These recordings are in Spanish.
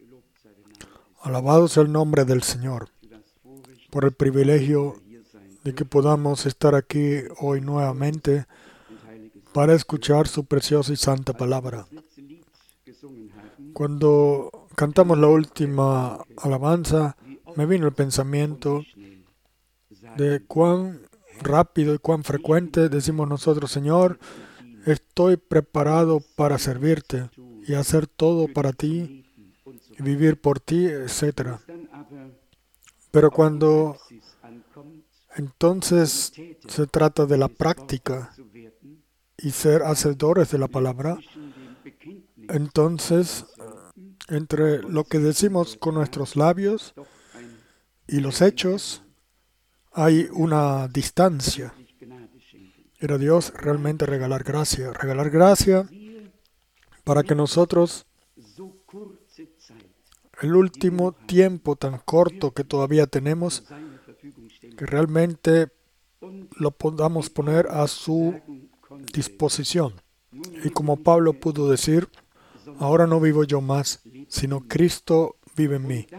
Alabado sea el nombre del Señor por el privilegio de que podamos estar aquí hoy nuevamente para escuchar su preciosa y santa palabra. Cuando cantamos la última alabanza, me vino el pensamiento de cuán rápido y cuán frecuente decimos nosotros: Señor, estoy preparado para servirte y hacer todo para ti, y vivir por ti, etc. Pero cuando entonces se trata de la práctica y ser hacedores de la palabra, entonces entre lo que decimos con nuestros labios y los hechos hay una distancia. Era Dios realmente regalar gracia para que nosotros, el último tiempo tan corto que todavía tenemos, que realmente lo podamos poner a su disposición. Y como Pablo pudo decir: ahora no vivo yo más, sino Cristo vive en mí.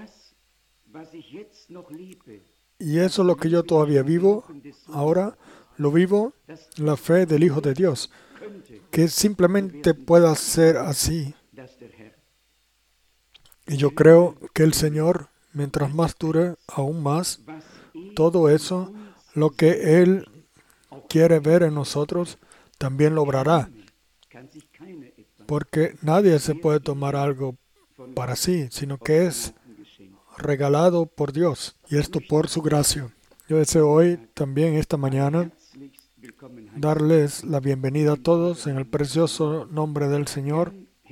Y eso es lo que yo todavía vivo, ahora lo vivo en la fe del Hijo de Dios, que simplemente pueda ser así. Y yo creo que el Señor, mientras más dure, aún más, todo eso, lo que Él quiere ver en nosotros, también lo obrará. Porque nadie se puede tomar algo para sí, sino que es regalado por Dios, y esto por su gracia. Yo deseo hoy, también esta mañana, darles la bienvenida a todos en el precioso nombre del Señor.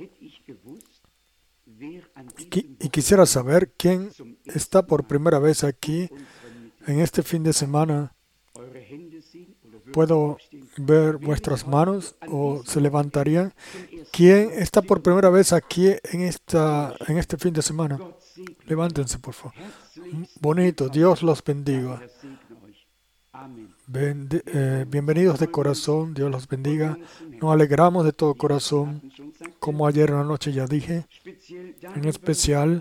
Y quisiera saber quién está por primera vez aquí en este fin de semana. ¿Puedo ver vuestras manos o se levantarían? ¿Quién está por primera vez aquí en este fin de semana? Levántense, por favor. Bonito, Dios los bendiga. Bienvenidos de corazón, Dios los bendiga. Nos alegramos de todo corazón, como ayer en la noche ya dije, en especial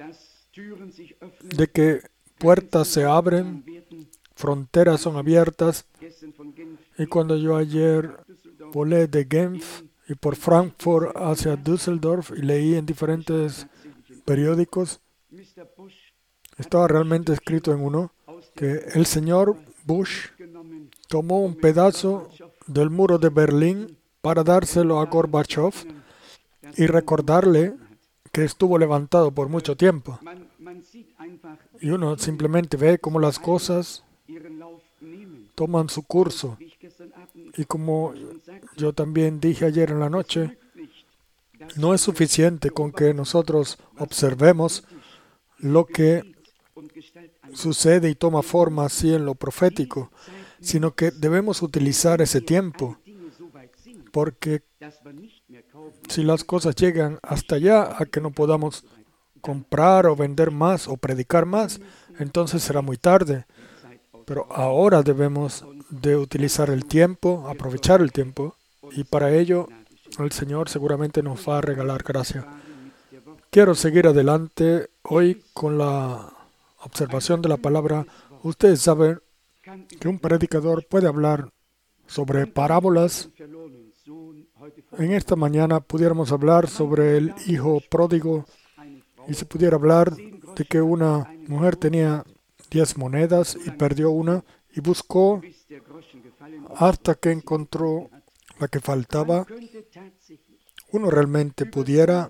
de que puertas se abren, fronteras son abiertas. Y cuando yo ayer volé de Genf y por Frankfurt hacia Düsseldorf y leí en diferentes periódicos, estaba realmente escrito en uno que el señor Bush tomó un pedazo del muro de Berlín para dárselo a Gorbachev y recordarle que estuvo levantado por mucho tiempo. Y uno simplemente ve cómo las cosas toman su curso. Y como yo también dije ayer en la noche, no es suficiente con que nosotros observemos lo que sucede y toma forma así en lo profético, sino que debemos utilizar ese tiempo, porque si las cosas llegan hasta allá a que no podamos comprar o vender más o predicar más, entonces será muy tarde. Pero ahora debemos de utilizar el tiempo, aprovechar el tiempo, y para ello el Señor seguramente nos va a regalar gracia. Quiero seguir adelante hoy con la observación de la palabra. Ustedes saben que un predicador puede hablar sobre parábolas. En esta mañana pudiéramos hablar sobre el hijo pródigo, y se pudiera hablar de que una mujer tenía 10 monedas y perdió una y buscó hasta que encontró la que faltaba. Uno realmente pudiera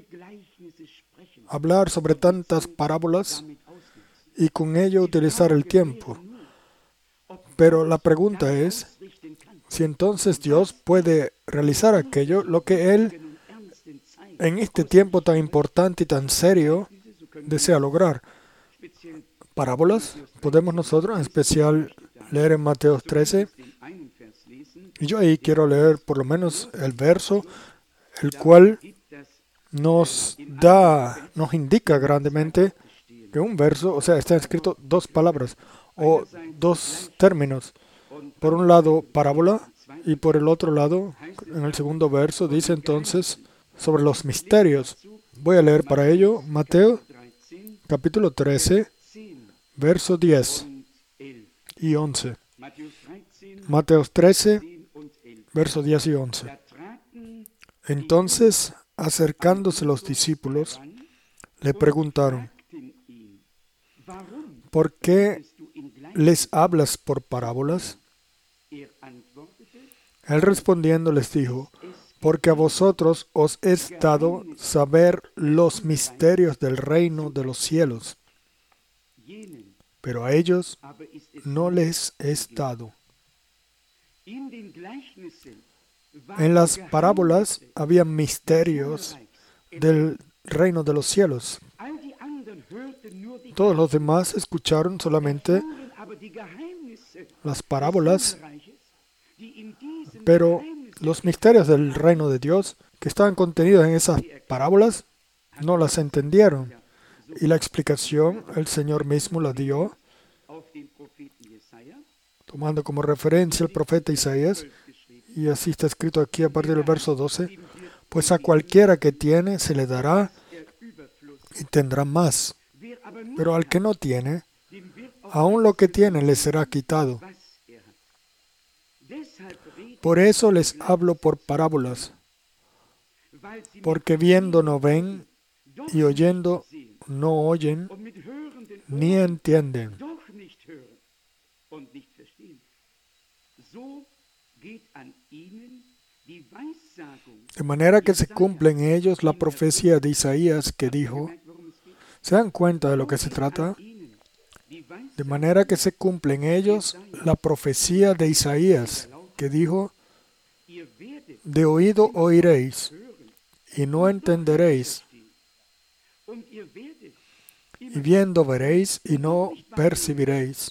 hablar sobre tantas parábolas y con ello utilizar el tiempo. Pero la pregunta es si entonces Dios puede realizar aquello, lo que Él en este tiempo tan importante y tan serio desea lograr. Parábolas, podemos nosotros en especial leer en Mateo 13, y yo ahí quiero leer por lo menos el verso, el cual nos indica grandemente que un verso, o sea, está escrito dos palabras o dos términos. Por un lado, parábola, y por el otro lado, en el segundo verso, dice entonces sobre los misterios. Voy a leer para ello Mateo capítulo 13, versos 10 y 11. Mateo 13, versos 10 y 11. Entonces, acercándose los discípulos, le preguntaron: ¿por qué les hablas por parábolas? Él respondiendo les dijo: porque a vosotros os es dado saber los misterios del reino de los cielos, pero a ellos no les es dado. En las parábolas había misterios del reino de los cielos. Todos los demás escucharon solamente las parábolas, pero los misterios del reino de Dios que estaban contenidos en esas parábolas no las entendieron. Y la explicación el Señor mismo la dio, tomando como referencia el profeta Isaías, y así está escrito aquí a partir del verso 12: pues a cualquiera que tiene se le dará y tendrá más, pero al que no tiene, aún lo que tiene le será quitado. Por eso les hablo por parábolas, porque viendo no ven, y oyendo no oyen, ni entienden. De manera que se cumple en ellos la profecía de Isaías que dijo, ¿se dan cuenta de lo que se trata? De manera que se cumple en ellos la profecía de Isaías que dijo, de oído oiréis, y no entenderéis, y viendo veréis, y no percibiréis.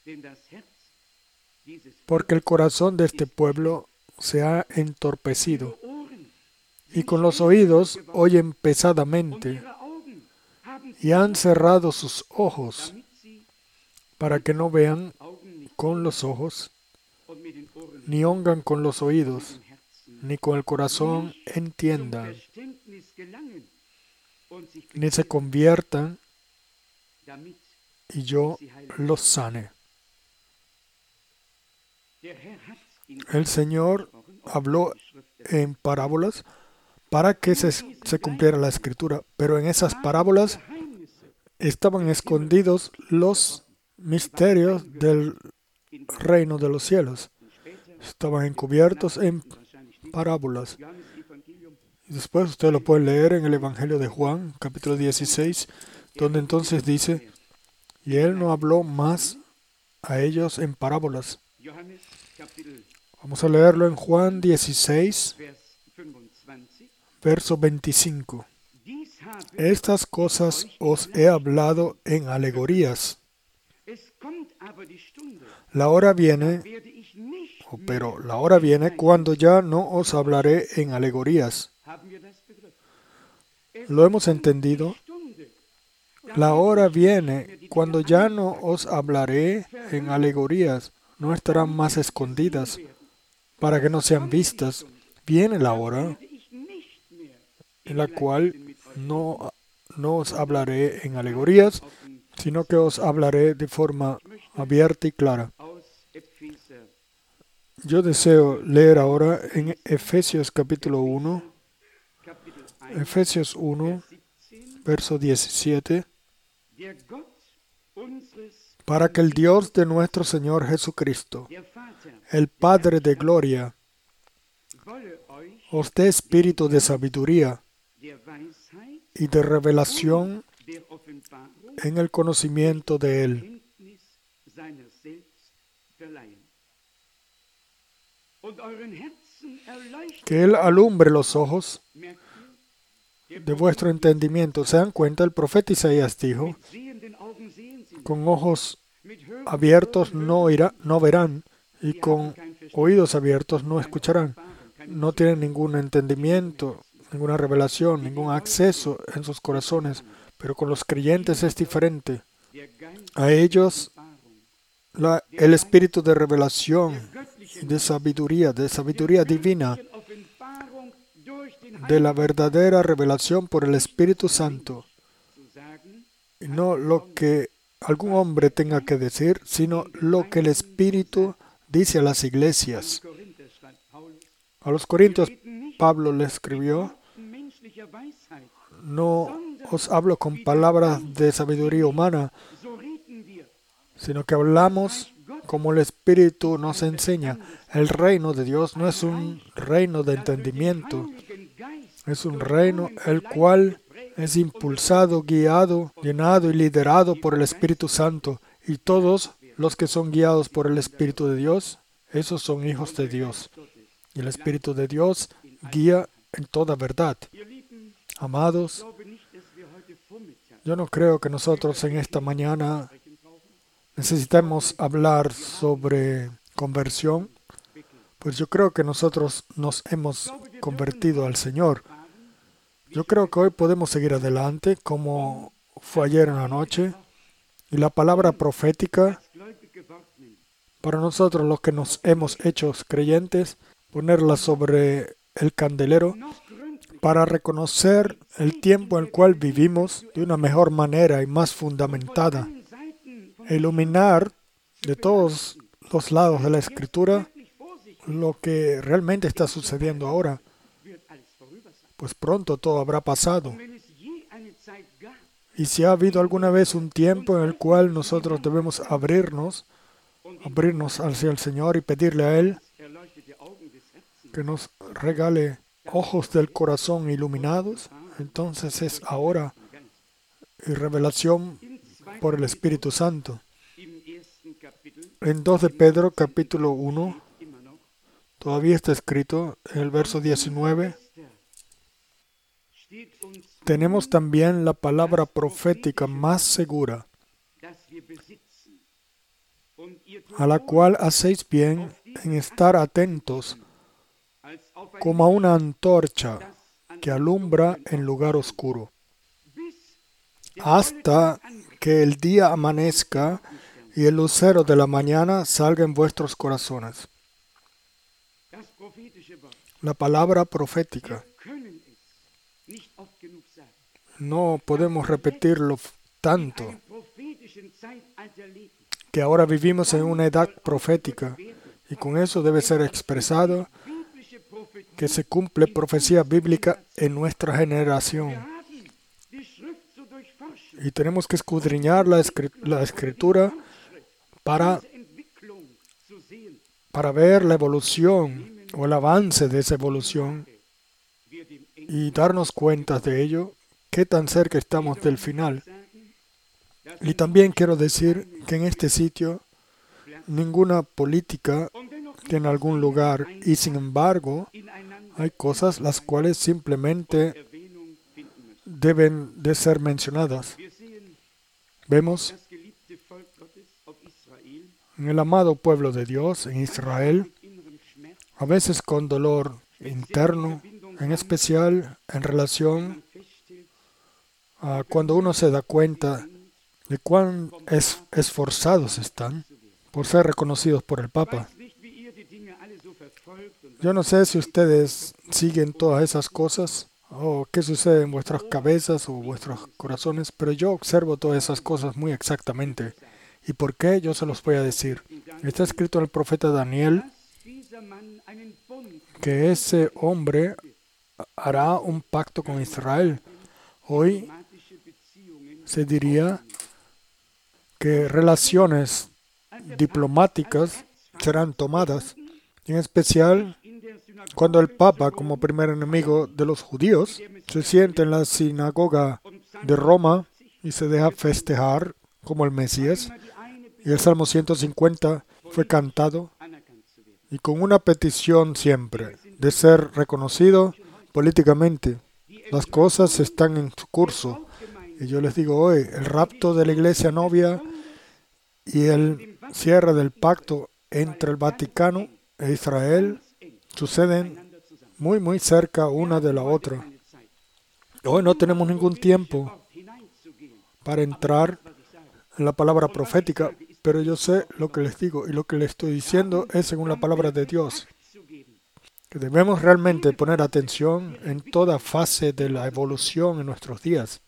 Porque el corazón de este pueblo se ha entorpecido, y con los oídos oyen pesadamente, y han cerrado sus ojos, para que no vean con los ojos, ni oigan con los oídos, ni con el corazón entiendan, ni se conviertan, y yo los sane. El Señor habló en parábolas para que se cumpliera la Escritura, pero en esas parábolas estaban escondidos los misterios del reino de los cielos. Estaban encubiertos en parábolas. Y después usted lo puede leer en el Evangelio de Juan, capítulo 16, donde entonces dice, y Él no habló más a ellos en parábolas. Vamos a leerlo en Juan 16, verso 25. Estas cosas os he hablado en alegorías. La hora viene, pero la hora viene cuando ya no os hablaré en alegorías. ¿Lo hemos entendido? La hora viene cuando ya no os hablaré en alegorías. No estarán más escondidas para que no sean vistas. Viene la hora en la cual no os hablaré en alegorías, sino que os hablaré de forma abierta y clara. Yo deseo leer ahora en Efesios capítulo 1, Efesios 1, verso 17, para que el Dios de nuestro Señor Jesucristo, el Padre de gloria, os dé espíritu de sabiduría y de revelación en el conocimiento de Él. Que Él alumbre los ojos de vuestro entendimiento. ¿Se dan cuenta? El profeta Isaías dijo, con ojos abiertos no verán, y con oídos abiertos no escucharán. No tienen ningún entendimiento, ninguna revelación, ningún acceso en sus corazones. Pero con los creyentes es diferente. A ellos el espíritu de revelación y de sabiduría divina de la verdadera revelación por el Espíritu Santo. Y no lo que algún hombre tenga que decir, sino lo que el Espíritu dice a las iglesias. A los Corintios, Pablo le escribió: no os hablo con palabras de sabiduría humana, sino que hablamos como el Espíritu nos enseña. El reino de Dios no es un reino de entendimiento, es un reino el cual es impulsado, guiado, llenado y liderado por el Espíritu Santo. Y todos los que son guiados por el Espíritu de Dios, esos son hijos de Dios. Y el Espíritu de Dios guía en toda verdad. Amados, yo no creo que nosotros en esta mañana necesitemos hablar sobre conversión, pues yo creo que nosotros nos hemos convertido al Señor. Yo creo que hoy podemos seguir adelante como fue ayer en la noche. Y la palabra profética, para nosotros los que nos hemos hecho creyentes, ponerla sobre el candelero para reconocer el tiempo en el cual vivimos de una mejor manera y más fundamentada. Iluminar de todos los lados de la Escritura lo que realmente está sucediendo ahora, pues pronto todo habrá pasado. Y si ha habido alguna vez un tiempo en el cual nosotros debemos abrirnos hacia el Señor y pedirle a Él que nos regale ojos del corazón iluminados, entonces es ahora, y revelación por el Espíritu Santo. En 2 de Pedro, capítulo 1, todavía está escrito en el verso 19, tenemos también la palabra profética más segura, a la cual hacéis bien en estar atentos como a una antorcha que alumbra en lugar oscuro, hasta que el día amanezca y el lucero de la mañana salga en vuestros corazones. La palabra profética. No podemos repetirlo tanto, que ahora vivimos en una edad profética, y con eso debe ser expresado que se cumple profecía bíblica en nuestra generación. Y tenemos que escudriñar la Escritura para ver la evolución o el avance de esa evolución y darnos cuenta de ello, qué tan cerca estamos del final. Y también quiero decir que en este sitio ninguna política tiene algún lugar, y sin embargo hay cosas las cuales simplemente deben de ser mencionadas. Vemos en el amado pueblo de Dios, en Israel, a veces con dolor interno, en especial en relación a cuando uno se da cuenta de cuán esforzados están por ser reconocidos por el Papa. Yo no sé si ustedes siguen todas esas cosas o qué sucede en vuestras cabezas o vuestros corazones, pero yo observo todas esas cosas muy exactamente. ¿Y por qué? Yo se los voy a decir. Está escrito en el profeta Daniel que ese hombre hará un pacto con Israel. Hoy se diría que relaciones diplomáticas serán tomadas, en especial cuando el Papa, como primer enemigo de los judíos, se siente en la sinagoga de Roma y se deja festejar como el Mesías. Y el Salmo 150 fue cantado, y con una petición siempre de ser reconocido políticamente. Las cosas están en su curso. Y yo les digo hoy, el rapto de la iglesia novia y el cierre del pacto entre el Vaticano e Israel suceden muy, muy cerca una de la otra. Hoy no tenemos ningún tiempo para entrar en la palabra profética, pero yo sé lo que les digo, y lo que les estoy diciendo es según la palabra de Dios. que debemos realmente poner atención en toda fase de la evolución en nuestros días.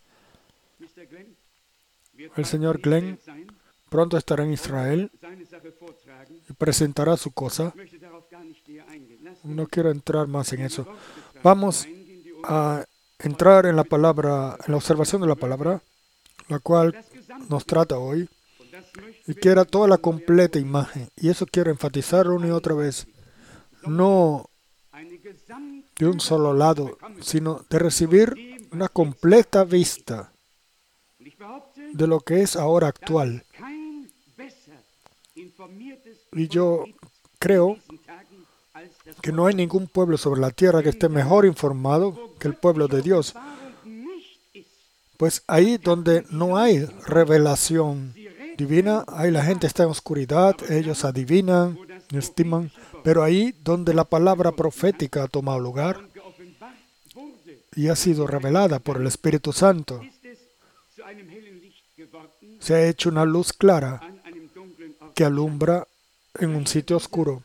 El señor Glenn pronto estará en Israel y presentará su cosa. No quiero entrar más en eso. Vamos a entrar en la palabra, en la observación de la palabra, la cual nos trata hoy, y quiera toda la completa imagen. Y eso quiero enfatizar una y otra vez. No de un solo lado, sino de recibir una completa vista de lo que es ahora actual. Y yo creo que no hay ningún pueblo sobre la tierra que esté mejor informado que el pueblo de Dios. Pues ahí donde no hay revelación divina, ahí la gente está en oscuridad, ellos adivinan, estiman, pero ahí donde la palabra profética ha tomado lugar y ha sido revelada por el Espíritu Santo, se ha hecho una luz clara que alumbra en un sitio oscuro.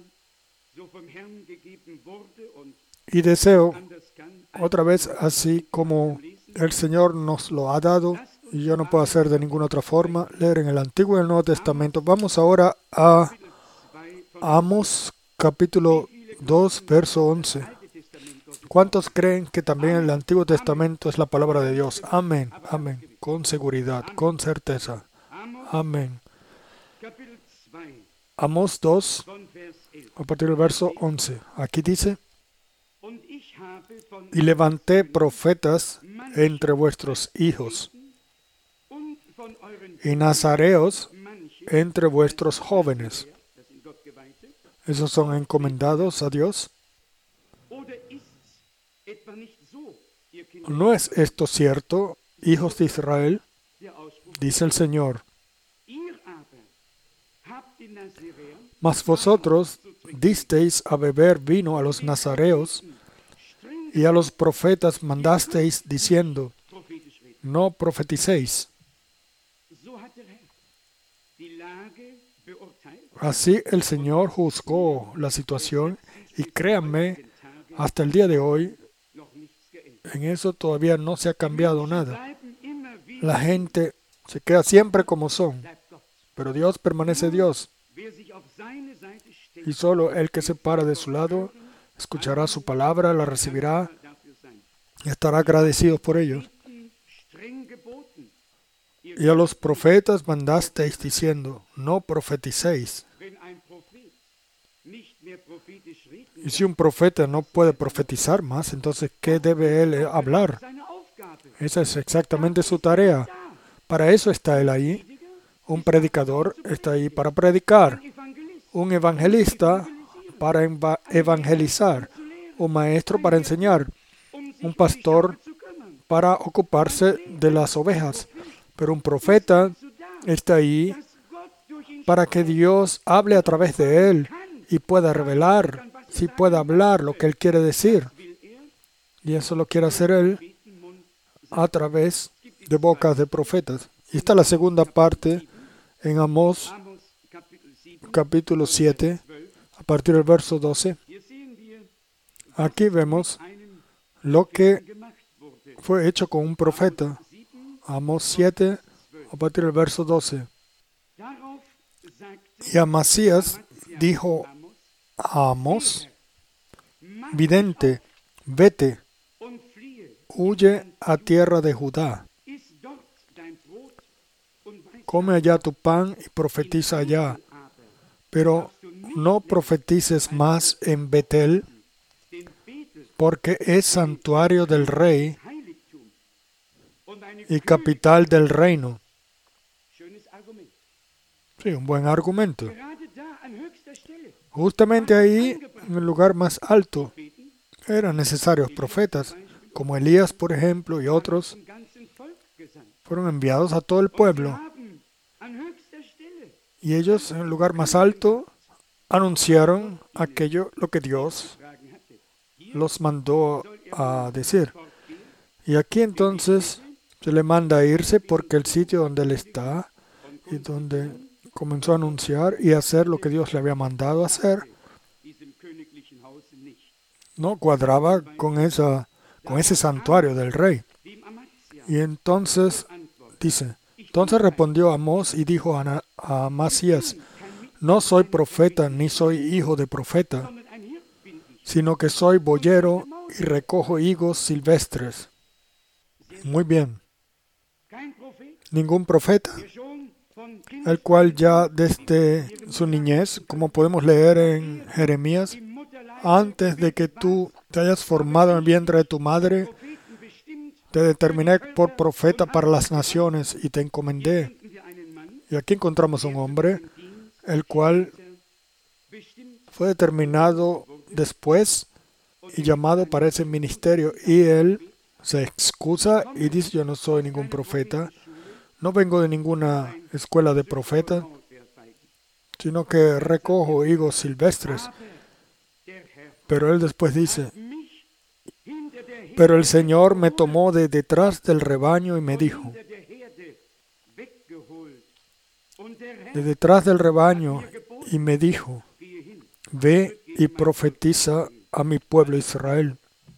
Y deseo, otra vez, así como el Señor nos lo ha dado, y yo no puedo hacer de ninguna otra forma, leer en el Antiguo y el Nuevo Testamento. Vamos ahora a Amós, capítulo 2, verso 11. ¿Cuántos creen que también el Antiguo Testamento es la palabra de Dios? Amén, amén, con seguridad, con certeza. Amén. Amós 2, a partir del verso 11. Aquí dice: y levanté profetas entre vuestros hijos, y nazareos entre vuestros jóvenes. ¿Esos son encomendados a Dios? ¿No es esto cierto, hijos de Israel? Dice el Señor. Mas vosotros disteis a beber vino a los nazareos, y a los profetas mandasteis diciendo: no profeticéis. Así el Señor juzgó la situación, y créanme, hasta el día de hoy, en eso todavía no se ha cambiado nada. La gente se queda siempre como son, pero Dios permanece Dios. Y solo el que se para de su lado escuchará su palabra, la recibirá y estará agradecido por ello. Y a los profetas mandasteis diciendo: no profeticéis. Y si un profeta no puede profetizar más, entonces ¿qué debe él hablar? Esa es exactamente su tarea. Para eso está él ahí. Un predicador está ahí para predicar. Un evangelista para evangelizar. Un maestro para enseñar. Un pastor para ocuparse de las ovejas. Pero un profeta está ahí para que Dios hable a través de él y pueda revelar, si pueda hablar lo que él quiere decir. Y eso lo quiere hacer él a través de bocas de profetas. Y está la segunda parte en Amós, capítulo 7, a partir del verso 12. Aquí vemos lo que fue hecho con un profeta. Amós 7, a partir del verso 12. Y Amasías dijo a Amós: vidente, vete, huye a tierra de Judá. Come allá tu pan y profetiza allá, pero no profetices más en Betel, porque es santuario del rey y capital del reino. Sí, un buen argumento. Justamente ahí, en el lugar más alto, eran necesarios profetas, como Elías, por ejemplo, y otros. Fueron enviados a todo el pueblo. Y ellos, en el lugar más alto, anunciaron aquello, lo que Dios los mandó a decir. Y aquí entonces se le manda a irse porque el sitio donde él está y donde comenzó a anunciar y hacer lo que Dios le había mandado hacer, no cuadraba con ese santuario del rey. Y entonces dice, entonces respondió Amós y dijo a Amasías: no soy profeta ni soy hijo de profeta, sino que soy boyero y recojo higos silvestres. Muy bien. Ningún profeta, el cual ya desde su niñez, como podemos leer en Jeremías, antes de que tú te hayas formado en el vientre de tu madre, te determiné por profeta para las naciones y te encomendé. Y aquí encontramos un hombre, el cual fue determinado después y llamado para ese ministerio. Y él se excusa y dice: yo no soy ningún profeta, no vengo de ninguna escuela de profeta, sino que recojo higos silvestres. Pero él después dice: pero el Señor me tomó de detrás del rebaño y me dijo, de detrás del rebaño, y me dijo: ve y profetiza a mi pueblo Israel.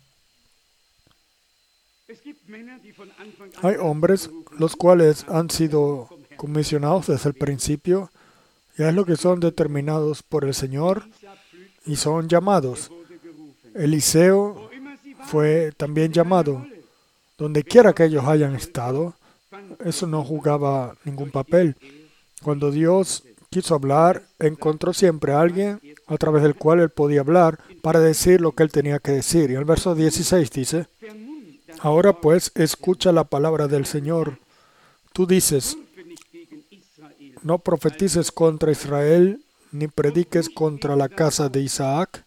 Hay hombres los cuales han sido comisionados desde el principio, ya es lo que son determinados por el Señor y son llamados. Eliseo fue también llamado. Donde quiera que ellos hayan estado, eso no jugaba ningún papel. Cuando Dios quiso hablar, encontró siempre a alguien a través del cual él podía hablar para decir lo que él tenía que decir. Y el verso 16 dice: ahora pues, escucha la palabra del Señor. Tú dices: no profetices contra Israel, ni prediques contra la casa de Isaac.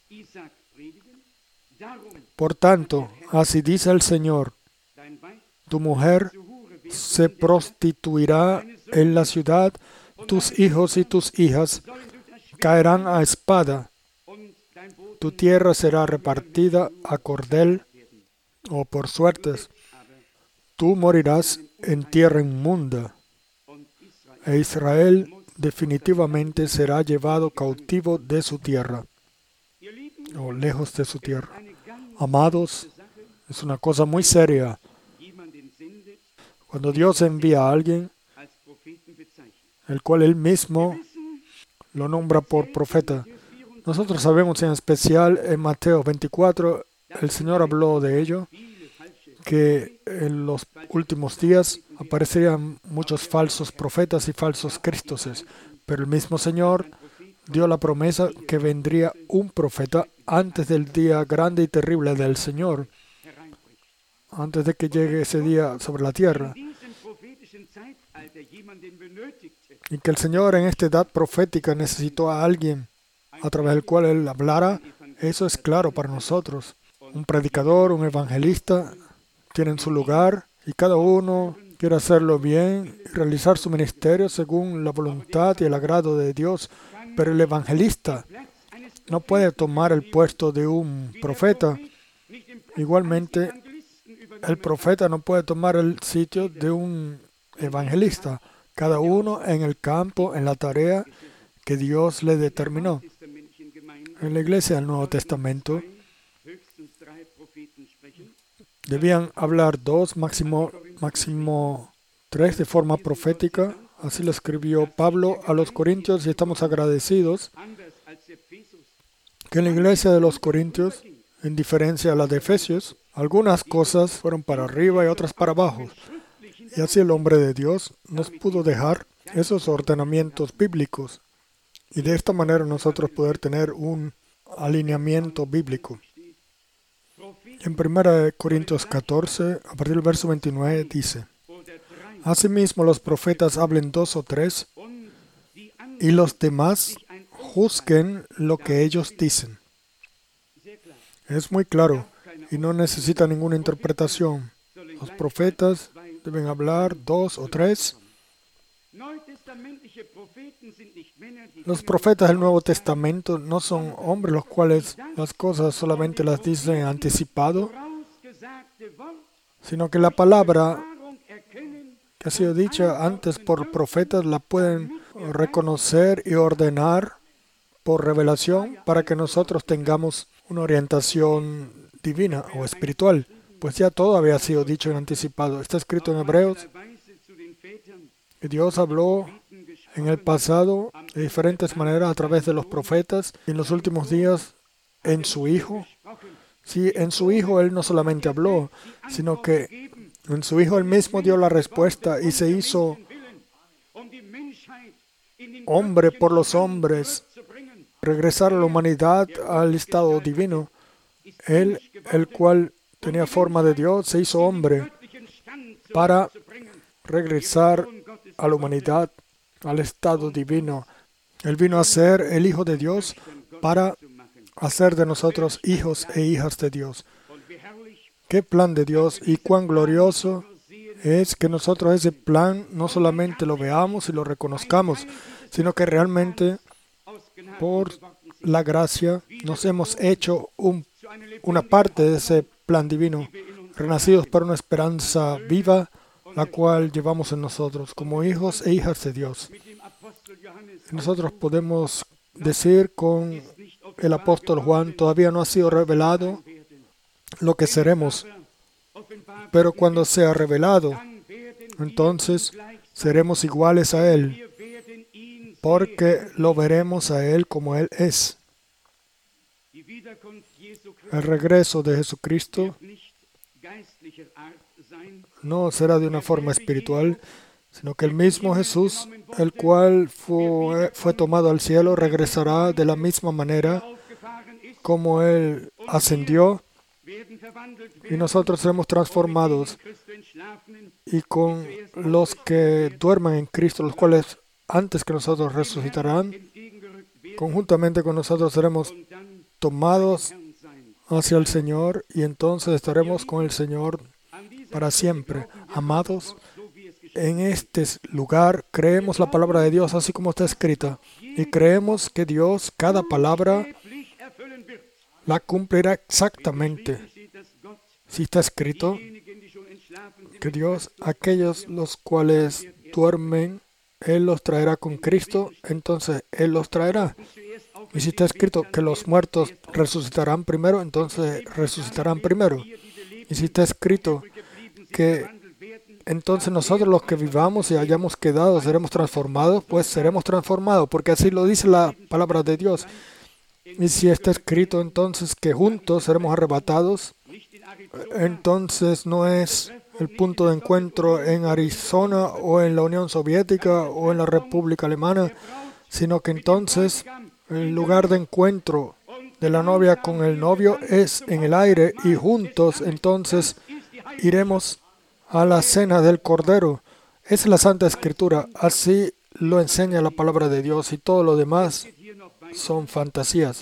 Por tanto, así dice el Señor: tu mujer se prostituirá en la ciudad, tus hijos y tus hijas caerán a espada, tu tierra será repartida a cordel o por suertes, tú morirás en tierra inmunda, e Israel definitivamente será llevado cautivo de su tierra, o lejos de su tierra. Amados, es una cosa muy seria. Cuando Dios envía a alguien, el cual Él mismo lo nombra por profeta. Nosotros sabemos en especial en Mateo 24, el Señor habló de ello, que en los últimos días aparecerían muchos falsos profetas y falsos cristoses, pero el mismo Señor dio la promesa que vendría un profeta antes del día grande y terrible del Señor, antes de que llegue ese día sobre la tierra. Y que el Señor en esta edad profética necesitó a alguien a través del cual Él hablara, eso es claro para nosotros. Un predicador, un evangelista, tienen su lugar y cada uno quiere hacerlo bien y realizar su ministerio según la voluntad y el agrado de Dios. Pero el evangelista no puede tomar el puesto de un profeta. Igualmente, el profeta no puede tomar el sitio de un evangelista. Cada uno en el campo, en la tarea que Dios le determinó. En la iglesia del Nuevo Testamento debían hablar 2, máximo 3 de forma profética. Así lo escribió Pablo a los Corintios y estamos agradecidos que en la iglesia de los Corintios, en diferencia a la de Efesios, algunas cosas fueron para arriba y otras para abajo. Y así el hombre de Dios nos pudo dejar esos ordenamientos bíblicos y de esta manera nosotros poder tener un alineamiento bíblico. En 1 Corintios 14, a partir del verso 29, dice: asimismo los profetas hablen 2 o 3 y los demás juzguen lo que ellos dicen. Es muy claro y no necesita ninguna interpretación. Los profetas deben hablar 2 o 3. Los profetas del Nuevo Testamento no son hombres los cuales las cosas solamente las dicen anticipado, sino que la palabra que ha sido dicha antes por profetas la pueden reconocer y ordenar por revelación para que nosotros tengamos una orientación divina o espiritual, pues ya todo había sido dicho y anticipado. Está escrito en Hebreos que Dios habló en el pasado de diferentes maneras a través de los profetas y en los últimos días en su Hijo. Sí, en su Hijo Él no solamente habló, sino que en su Hijo Él mismo dio la respuesta y se hizo hombre por los hombres, regresar a la humanidad al estado divino. Él, el cual tenía forma de Dios, se hizo hombre para regresar a la humanidad al estado divino. Él vino a ser el Hijo de Dios para hacer de nosotros hijos e hijas de Dios. Qué plan de Dios y cuán glorioso es que nosotros ese plan no solamente lo veamos y lo reconozcamos, sino que realmente por la gracia nos hemos hecho una parte de ese plan divino, renacidos para una esperanza viva, la cual llevamos en nosotros como hijos e hijas de Dios. Nosotros podemos decir con el apóstol Juan, todavía no ha sido revelado lo que seremos, pero cuando sea revelado, entonces seremos iguales a Él, porque lo veremos a Él como Él es. El regreso de Jesucristo no será de una forma espiritual, sino que el mismo Jesús, el cual fue tomado al cielo, regresará de la misma manera como Él ascendió, y nosotros seremos transformados. Y con los que duerman en Cristo, los cuales antes que nosotros resucitarán, conjuntamente con nosotros seremos tomados hacia el Señor, y entonces estaremos con el Señor para siempre. Amados, en este lugar creemos la palabra de Dios así como está escrita, y creemos que Dios cada palabra la cumplirá exactamente. Si está escrito que Dios, aquellos los cuales duermen, Él los traerá con Cristo, entonces Él los traerá. Y si está escrito que los muertos resucitarán primero, entonces resucitarán primero. Y si está escrito que entonces nosotros los que vivamos y hayamos quedado seremos transformados, pues seremos transformados, porque así lo dice la palabra de Dios. Y si está escrito entonces que juntos seremos arrebatados, entonces no es el punto de encuentro en Arizona o en la Unión Soviética o en la República Alemana, sino que entonces el lugar de encuentro de la novia con el novio es en el aire, y juntos entonces iremos a la cena del Cordero. Es la Santa Escritura, así lo enseña la palabra de Dios, y todo lo demás son fantasías.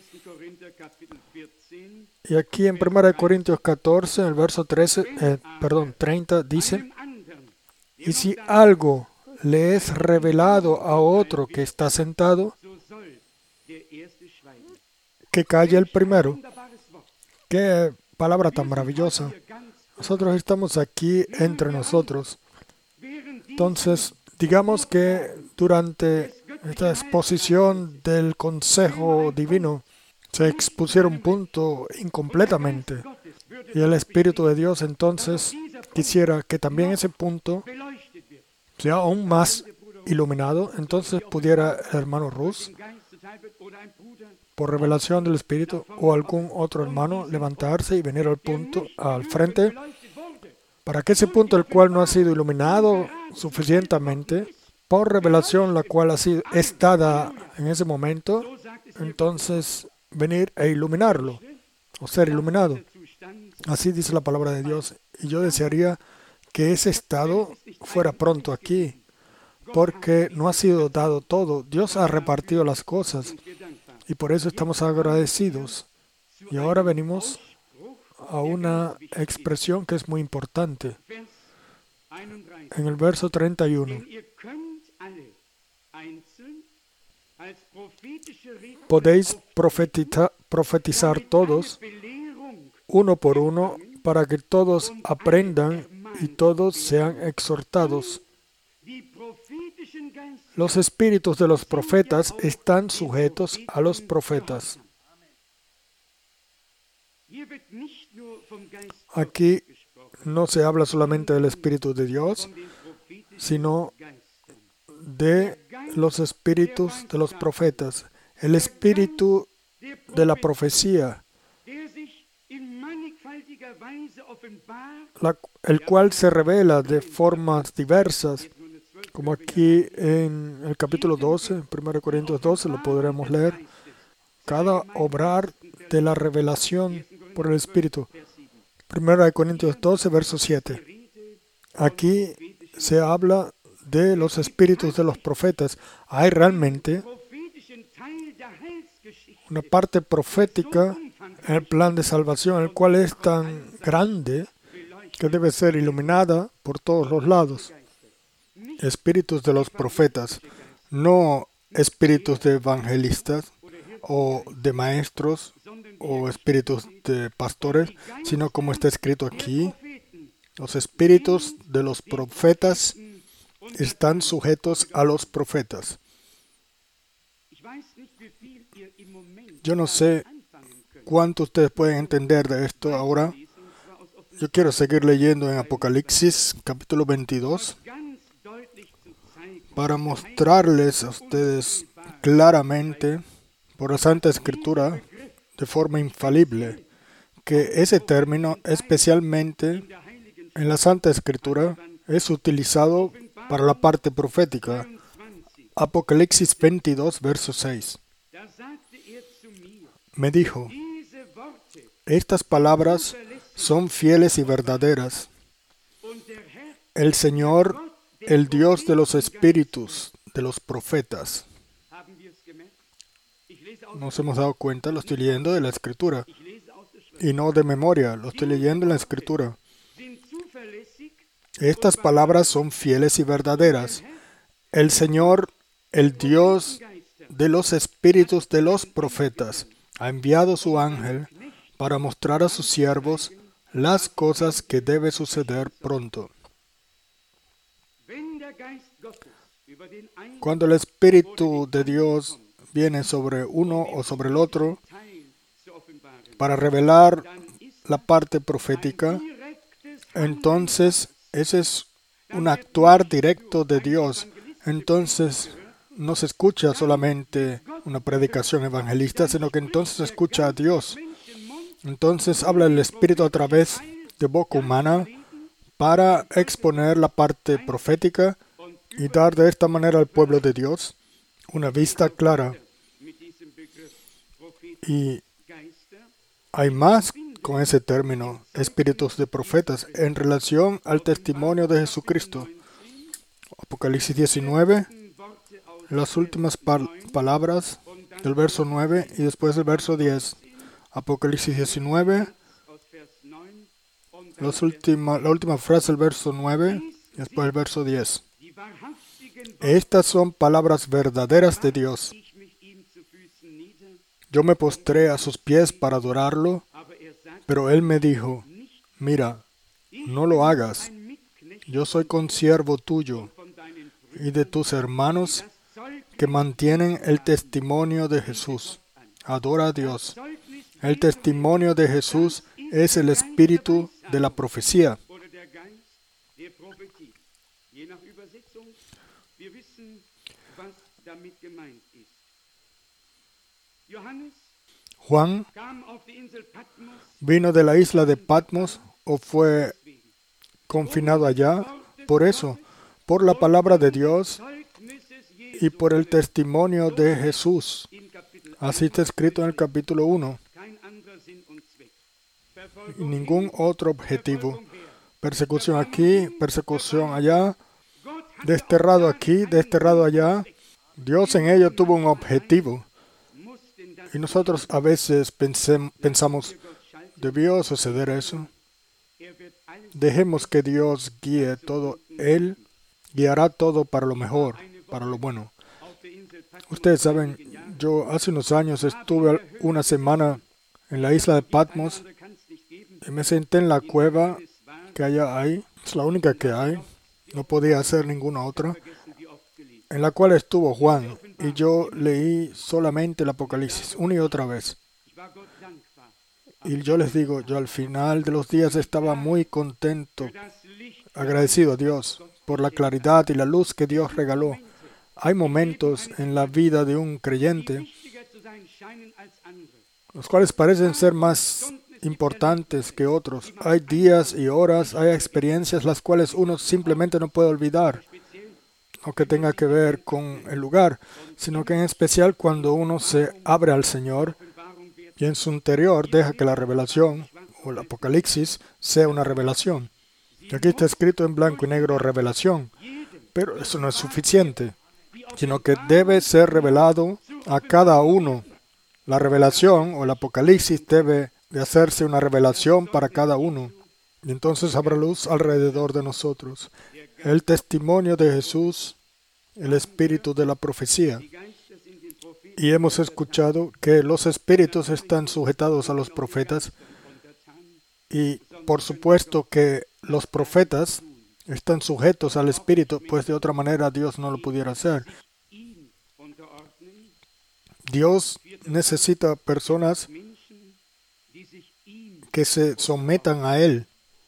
Y aquí en 1 Corintios 14, en el verso 30, dice: y si algo le es revelado a otro que está sentado, que calle el primero. Qué palabra tan maravillosa. Nosotros estamos aquí entre nosotros. Entonces, digamos que durante esta exposición del consejo divino se expusieron puntos incompletamente, y el Espíritu de Dios entonces quisiera que también ese punto sea aún más iluminado. Entonces pudiera el hermano Rus, por revelación del Espíritu, o algún otro hermano levantarse y venir al punto, al frente, para que ese punto el cual no ha sido iluminado suficientemente, por revelación la cual es dada en ese momento, entonces venir e iluminarlo, o ser iluminado. Así dice la palabra de Dios. Y yo desearía que ese estado fuera pronto aquí, porque no ha sido dado todo. Dios ha repartido las cosas, y por eso estamos agradecidos. Y ahora venimos a una expresión que es muy importante. En el verso 31. Podéis profetizar todos, uno por uno, para que todos aprendan y todos sean exhortados. Los espíritus de los profetas están sujetos a los profetas. Aquí no se habla solamente del Espíritu de Dios, sino de los espíritus de los profetas, el espíritu de la profecía, el cual se revela de formas diversas, como aquí en el capítulo 12, 1 Corintios 12, lo podremos leer, cada obrar de la revelación por el Espíritu. 1 Corintios 12, verso 7. Aquí se habla de los espíritus de los profetas. Hay realmente una parte profética en el plan de salvación, el cual es tan grande que debe ser iluminada por todos los lados. Espíritus de los profetas, no espíritus de evangelistas o de maestros o espíritus de pastores, sino como está escrito aquí, los espíritus de los profetas están sujetos a los profetas. Yo no sé cuánto ustedes pueden entender de esto ahora. Yo quiero seguir leyendo en Apocalipsis, capítulo 22, para mostrarles a ustedes claramente, por la Santa Escritura, de forma infalible, que ese término, especialmente en la Santa Escritura, es utilizado para la parte profética. Apocalipsis 22, verso 6. Me dijo, estas palabras son fieles y verdaderas. El Señor, el Dios de los espíritus de los profetas. Nos hemos dado cuenta, lo estoy leyendo de la Escritura y no de memoria, lo estoy leyendo en la Escritura. Estas palabras son fieles y verdaderas. El Señor, el Dios de los espíritus de los profetas, ha enviado su ángel para mostrar a sus siervos las cosas que debe suceder pronto. Cuando el Espíritu de Dios viene sobre uno o sobre el otro para revelar la parte profética, entonces ese es un actuar directo de Dios. Entonces no se escucha solamente una predicación evangelista, sino que entonces se escucha a Dios. Entonces habla el Espíritu a través de boca humana para exponer la parte profética y dar de esta manera al pueblo de Dios una vista clara. Y hay más con ese término, espíritus de profetas, en relación al testimonio de Jesucristo. Apocalipsis 19, las últimas palabras del verso 9 y después del verso 10. Apocalipsis 19, la última frase del verso 9 y después del verso 10. Estas son palabras verdaderas de Dios. Yo me postré a sus pies para adorarlo, pero él me dijo, mira, no lo hagas. Yo soy consiervo tuyo y de tus hermanos que mantienen el testimonio de Jesús. Adora a Dios. El testimonio de Jesús es el espíritu de la profecía. Juan vino de la isla de Patmos o fue confinado allá por eso, por la palabra de Dios y por el testimonio de Jesús. Así está escrito en el capítulo 1. Y ningún otro objetivo. Persecución aquí, persecución allá, desterrado aquí, desterrado allá. Dios en ello tuvo un objetivo. Y nosotros a veces pensamos, ¿debió suceder eso? Dejemos que Dios guíe todo. Él guiará todo para lo mejor, para lo bueno. Ustedes saben, yo hace unos años estuve una semana en la isla de Patmos y me senté en la cueva que hay. Es la única que hay. No podía hacer ninguna otra. En la cual estuvo Juan. Y yo leí solamente el Apocalipsis una y otra vez. Y yo les digo, yo al final de los días estaba muy contento, agradecido a Dios por la claridad y la luz que Dios regaló. Hay momentos en la vida de un creyente los cuales parecen ser más importantes que otros. Hay días y horas, hay experiencias las cuales uno simplemente no puede olvidar. No que tenga que ver con el lugar, sino que en especial cuando uno se abre al Señor y en su interior deja que la revelación o el Apocalipsis sea una revelación. Y aquí está escrito en blanco y negro revelación, pero eso no es suficiente, sino que debe ser revelado a cada uno. La revelación o el Apocalipsis debe de hacerse una revelación para cada uno. Y entonces habrá luz alrededor de nosotros. El testimonio de Jesús, el espíritu de la profecía. Y hemos escuchado que los espíritus están sujetados a los profetas. Y por supuesto que los profetas están sujetos al espíritu, pues de otra manera Dios no lo pudiera hacer. Dios necesita personas que se sometan a Él.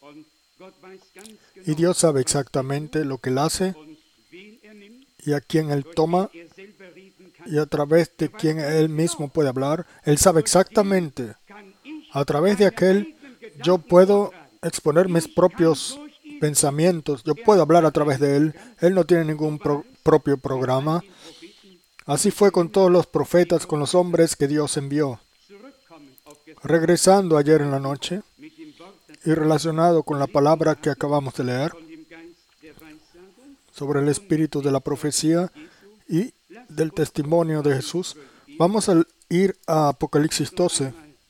Y Dios sabe exactamente lo que Él hace y a quién Él toma y a través de quién Él mismo puede hablar. Él sabe exactamente. A través de aquel yo puedo exponer mis propios pensamientos. Yo puedo hablar a través de Él. Él no tiene ningún propio programa. Así fue con todos los profetas, con los hombres que Dios envió. Regresando ayer en la noche y relacionado con la palabra que acabamos de leer sobre el espíritu de la profecía y del testimonio de Jesús, vamos a ir a Apocalipsis 12.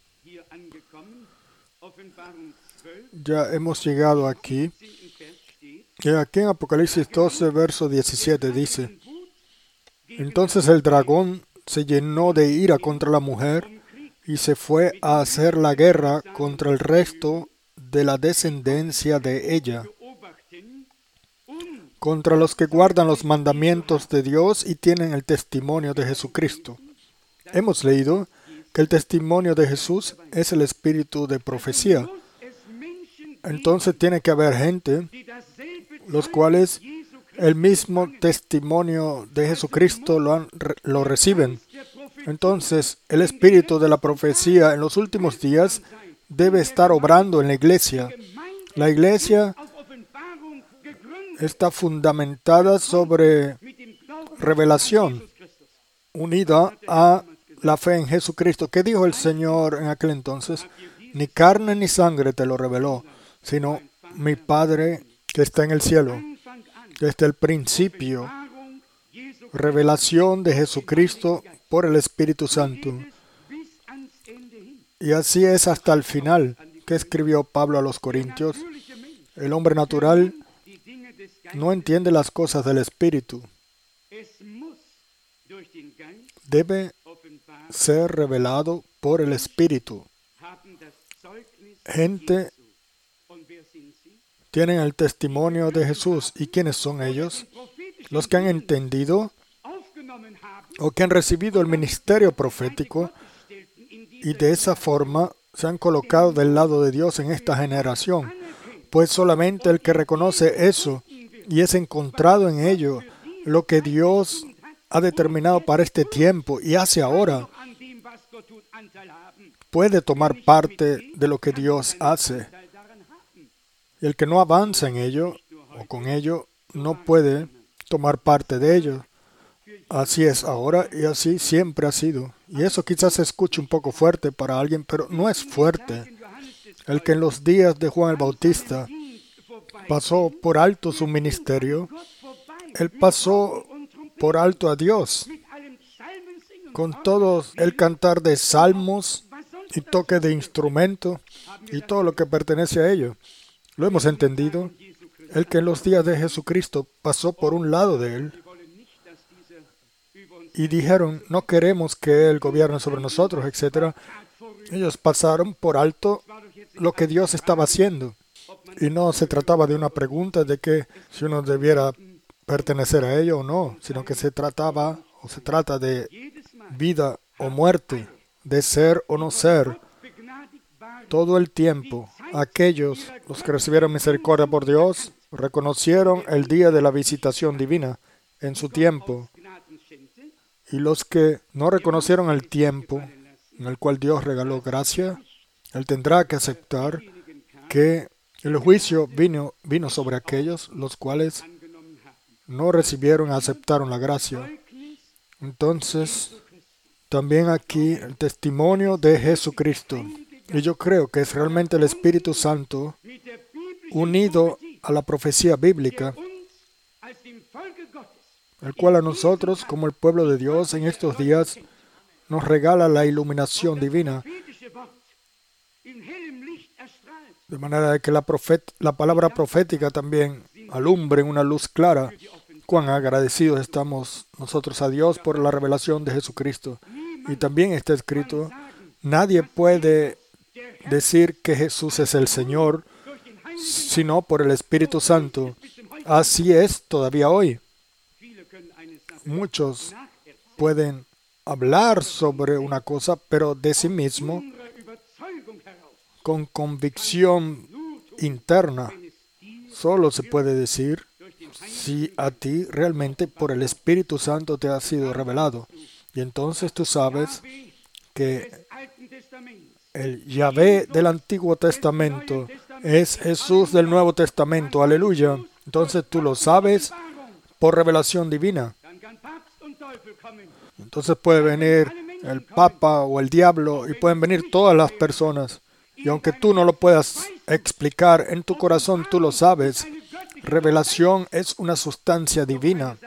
Ya hemos llegado aquí. Y aquí en Apocalipsis 12, verso 17 dice: Entonces el dragón se llenó de ira contra la mujer y se fue a hacer la guerra contra el resto de la descendencia de ella, contra los que guardan los mandamientos de Dios y tienen el testimonio de Jesucristo. Hemos leído que el testimonio de Jesús es el espíritu de profecía. Entonces tiene que haber gente los cuales el mismo testimonio de Jesucristo lo reciben. Entonces, el espíritu de la profecía en los últimos días debe estar obrando en la iglesia. La iglesia está fundamentada sobre revelación, unida a la fe en Jesucristo. ¿Qué dijo el Señor en aquel entonces? Ni carne ni sangre te lo reveló, sino mi Padre que está en el cielo. Desde el principio, revelación de Jesucristo por el Espíritu Santo. Y así es hasta el final que escribió Pablo a los Corintios. El hombre natural no entiende las cosas del Espíritu. Debe ser revelado por el Espíritu. Gente tienen el testimonio de Jesús. ¿Y quiénes son ellos? Los que han entendido o que han recibido el ministerio profético y de esa forma se han colocado del lado de Dios en esta generación. Pues solamente el que reconoce eso y es encontrado en ello lo que Dios ha determinado para este tiempo y hace ahora, puede tomar parte de lo que Dios hace. Y el que no avanza en ello o con ello no puede tomar parte de ello. Así es ahora y así siempre ha sido. Y eso quizás se escuche un poco fuerte para alguien, pero no es fuerte. El que en los días de Juan el Bautista pasó por alto su ministerio, él pasó por alto a Dios, con todo el cantar de salmos y toque de instrumento y todo lo que pertenece a ello. Lo hemos entendido. El que en los días de Jesucristo pasó por un lado de él y dijeron, no queremos que Él gobierne sobre nosotros, etc. Ellos pasaron por alto lo que Dios estaba haciendo. Y no se trataba de una pregunta de que si uno debiera pertenecer a ello o no, sino que se trataba o se trata de vida o muerte, de ser o no ser. Todo el tiempo, aquellos, los que recibieron misericordia por Dios, reconocieron el día de la visitación divina en su tiempo. Y los que no reconocieron el tiempo en el cual Dios regaló gracia, Él tendrá que aceptar que el juicio vino sobre aquellos los cuales no recibieron y aceptaron la gracia. Entonces, también aquí el testimonio de Jesucristo. Y yo creo que es realmente el Espíritu Santo unido a la profecía bíblica, el cual a nosotros, como el pueblo de Dios en estos días, nos regala la iluminación divina, de manera que la palabra profética también alumbre en una luz clara. Cuán agradecidos estamos nosotros a Dios por la revelación de Jesucristo. Y también está escrito, nadie puede decir que Jesús es el Señor, sino por el Espíritu Santo. Así es todavía hoy. Muchos pueden hablar sobre una cosa, pero de sí mismo, con convicción interna. Solo se puede decir si a ti realmente por el Espíritu Santo te ha sido revelado. Y entonces tú sabes que el Yahvé del Antiguo Testamento es Jesús del Nuevo Testamento. Aleluya. Entonces tú lo sabes por revelación divina. Entonces puede venir el Papa o el diablo y pueden venir todas las personas. Y aunque tú no lo puedas explicar, en tu corazón tú lo sabes. Revelación es una sustancia divina.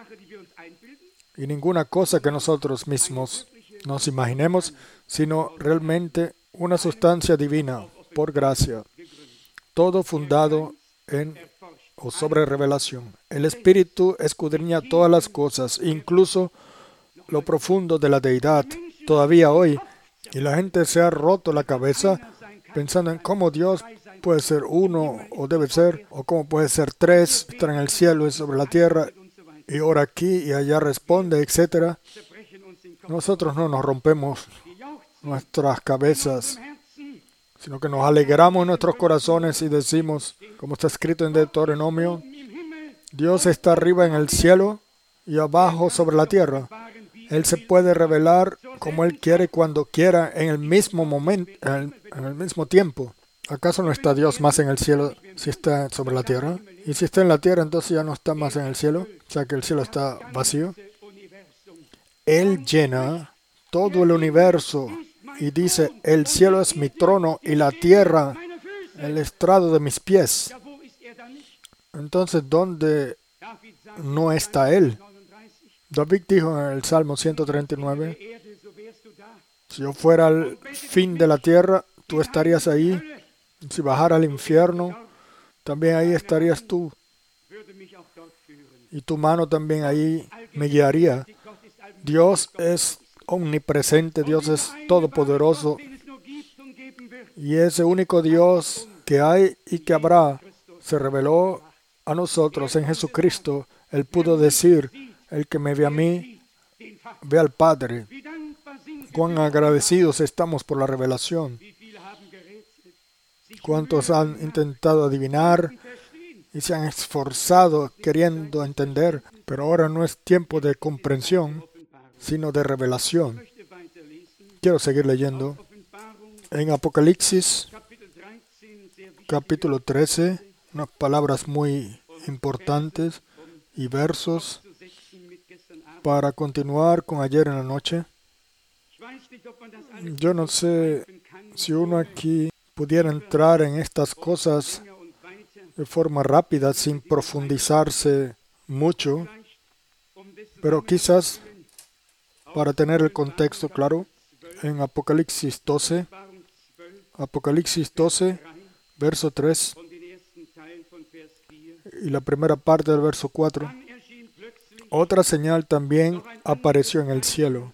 Y ninguna cosa que nosotros mismos nos imaginemos, sino realmente una sustancia divina, por gracia. Todo fundado en o sobre revelación. El Espíritu escudriña todas las cosas, incluso lo profundo de la deidad, todavía hoy. Y la gente se ha roto la cabeza pensando en cómo Dios puede ser uno, o debe ser, o cómo puede ser tres, estar en el cielo y sobre la tierra, y ora aquí y allá responde, etc. Nosotros no nos rompemos nuestras cabezas, sino que nos alegramos en nuestros corazones y decimos, como está escrito en Deuteronomio, Dios está arriba en el cielo y abajo sobre la tierra. Él se puede revelar como Él quiere, cuando quiera, en el mismo momento, en el mismo tiempo. ¿Acaso no está Dios más en el cielo si está sobre la tierra? Y si está en la tierra, entonces ya no está más en el cielo, o sea que el cielo está vacío. Él llena todo el universo y dice, el cielo es mi trono y la tierra el estrado de mis pies. Entonces, ¿dónde no está Él? David dijo en el Salmo 139, si yo fuera al fin de la tierra, tú estarías ahí. Si bajara al infierno, también ahí estarías tú. Y tu mano también ahí me guiaría. Dios es omnipresente, Dios es todopoderoso. Y ese único Dios que hay y que habrá se reveló a nosotros en Jesucristo. Él pudo decir, el que me ve a mí, ve al Padre. Cuán agradecidos estamos por la revelación. ¿Cuántos han intentado adivinar y se han esforzado queriendo entender? Pero ahora no es tiempo de comprensión, sino de revelación. Quiero seguir leyendo. En Apocalipsis, capítulo 13, unas palabras muy importantes y versos para continuar con ayer en la noche. Yo no sé si uno aquí pudiera entrar en estas cosas de forma rápida, sin profundizarse mucho, pero quizás para tener el contexto claro, en Apocalipsis 12, verso 3, y la primera parte del verso 4, otra señal también apareció en el cielo.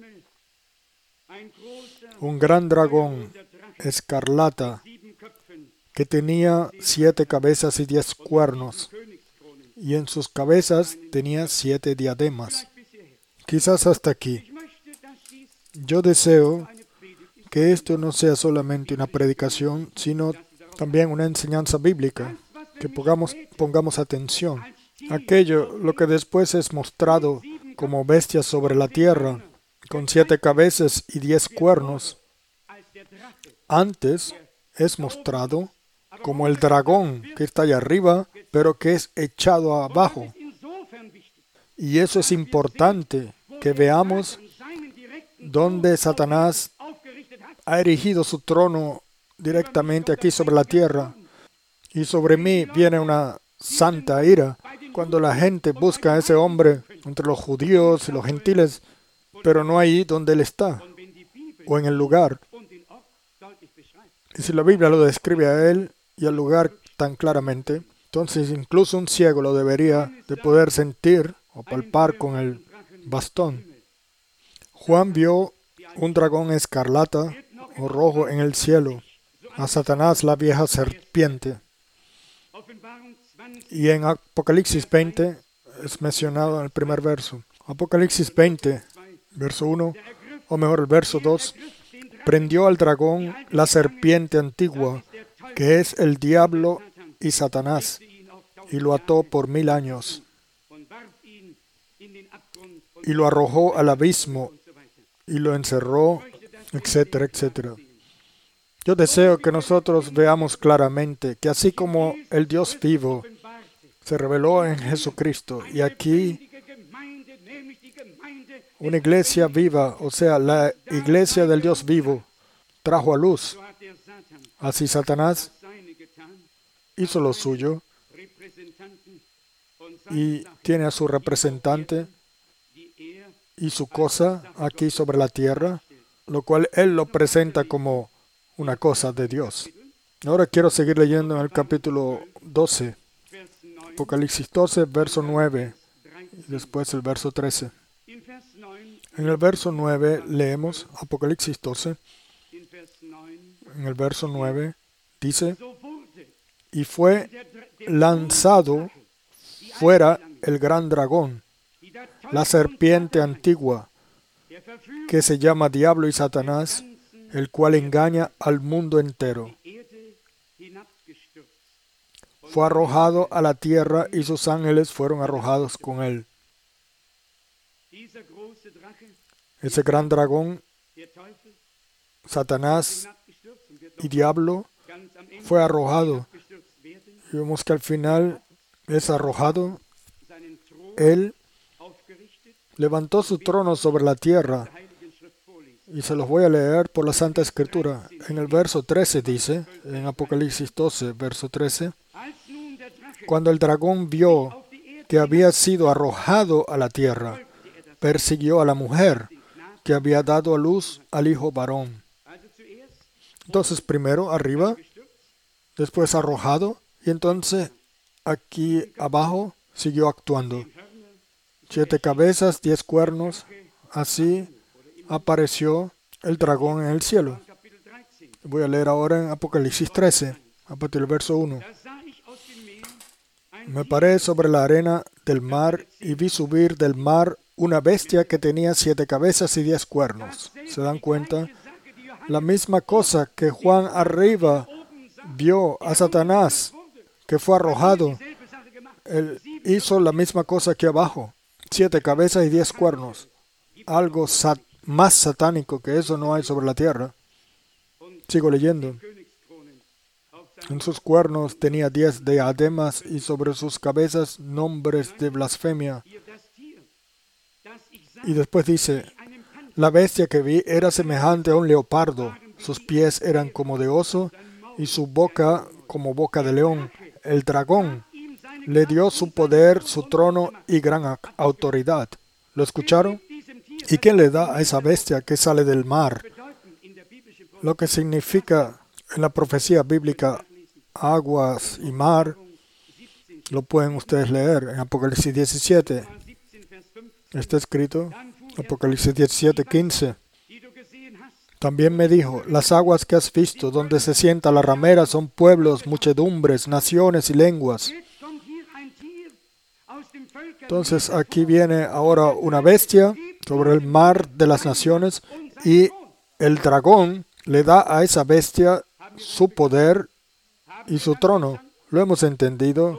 Un gran dragón escarlata que tenía 7 cabezas y 10 cuernos, y en sus cabezas tenía 7 diademas. Quizás hasta aquí. Yo deseo que esto no sea solamente una predicación, sino también una enseñanza bíblica, que pongamos atención. Aquello, lo que después es mostrado como bestia sobre la tierra, con 7 cabezas y 10 cuernos, antes es mostrado como el dragón que está allá arriba, pero que es echado abajo. Y eso es importante, que veamos dónde Satanás ha erigido su trono directamente aquí sobre la tierra. Y sobre mí viene una santa ira cuando la gente busca a ese hombre entre los judíos y los gentiles, pero no ahí donde él está, o en el lugar. Y si la Biblia lo describe a él y al lugar tan claramente, entonces incluso un ciego lo debería de poder sentir o palpar con el bastón. Juan vio un dragón escarlata o rojo en el cielo, a Satanás, la vieja serpiente. Y en Apocalipsis 20 es mencionado en el primer verso. Apocalipsis 20, verso 1, o mejor el verso 2, prendió al dragón, la serpiente antigua, que es el diablo y Satanás, y lo ató por 1000 años, y lo arrojó al abismo, y lo encerró, etcétera, etcétera. Yo deseo que nosotros veamos claramente que así como el Dios vivo se reveló en Jesucristo, y aquí una iglesia viva, o sea, la iglesia del Dios vivo, trajo a luz. Así Satanás hizo lo suyo y tiene a su representante y su cosa aquí sobre la tierra, lo cual él lo presenta como una cosa de Dios. Ahora quiero seguir leyendo en el capítulo 12, Apocalipsis 12, verso 9, y después el verso 13. En el verso 9 leemos Apocalipsis 12. En el verso 9 dice: y fue lanzado fuera el gran dragón, la serpiente antigua, que se llama Diablo y Satanás, el cual engaña al mundo entero. Fue arrojado a la tierra y sus ángeles fueron arrojados con él. Ese gran dragón, Satanás y Diablo, fue arrojado. Y vemos que al final es arrojado. Él levantó su trono sobre la tierra. Y se los voy a leer por la Santa Escritura. En el verso 13 dice, en Apocalipsis 12, verso 13, cuando el dragón vio que había sido arrojado a la tierra, persiguió a la mujer que había dado a luz al hijo varón. Entonces primero arriba, después arrojado, y entonces aquí abajo siguió actuando. 7 cabezas, 10 cuernos, así apareció el dragón en el cielo. Voy a leer ahora en Apocalipsis 13, a partir del verso 1. Me paré sobre la arena del mar y vi subir del mar una bestia que tenía 7 cabezas y 10 cuernos. ¿Se dan cuenta? La misma cosa que Juan arriba vio a Satanás, que fue arrojado. Él hizo la misma cosa aquí abajo. 7 cabezas y 10 cuernos. Algo más satánico que eso no hay sobre la tierra. Sigo leyendo. En sus cuernos tenía 10 diademas y sobre sus cabezas nombres de blasfemia. Y después dice, la bestia que vi era semejante a un leopardo. Sus pies eran como de oso y su boca como boca de león. El dragón le dio su poder, su trono y gran autoridad. ¿Lo escucharon? ¿Y quién le da a esa bestia que sale del mar? Lo que significa en la profecía bíblica aguas y mar, lo pueden ustedes leer en Apocalipsis 17. Está escrito, Apocalipsis 17, 15. También me dijo, las aguas que has visto, donde se sienta la ramera, son pueblos, muchedumbres, naciones y lenguas. Entonces aquí viene ahora una bestia sobre el mar de las naciones y el dragón le da a esa bestia su poder y su trono. ¿Lo hemos entendido?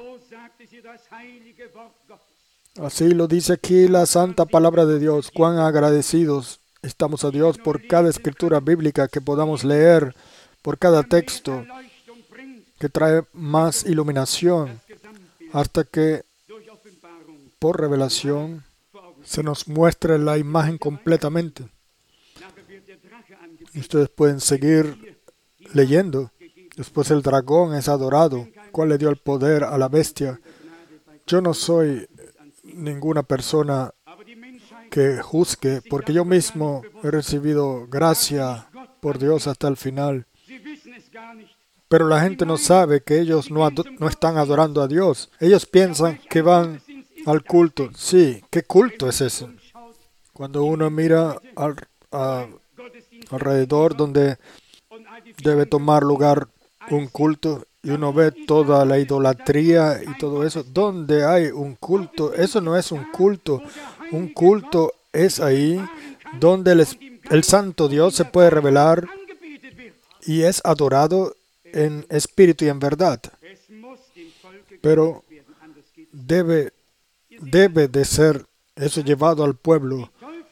Así lo dice aquí la santa palabra de Dios. Cuán agradecidos estamos a Dios por cada escritura bíblica que podamos leer, por cada texto que trae más iluminación, hasta que por revelación se nos muestre la imagen completamente. Ustedes pueden seguir leyendo. Después el dragón es adorado. ¿Cuál le dio el poder a la bestia? Yo no soy ninguna persona que juzgue, porque yo mismo he recibido gracia por Dios hasta el final. Pero la gente no sabe que ellos no están adorando a Dios. Ellos piensan que van al culto. Sí, ¿qué culto es ese? Cuando uno mira alrededor donde debe tomar lugar un culto y uno ve toda la idolatría y todo eso, donde hay un culto, eso no es un culto. Un culto es ahí donde el santo Dios se puede revelar y es adorado en espíritu y en verdad. Pero debe de ser eso llevado al pueblo.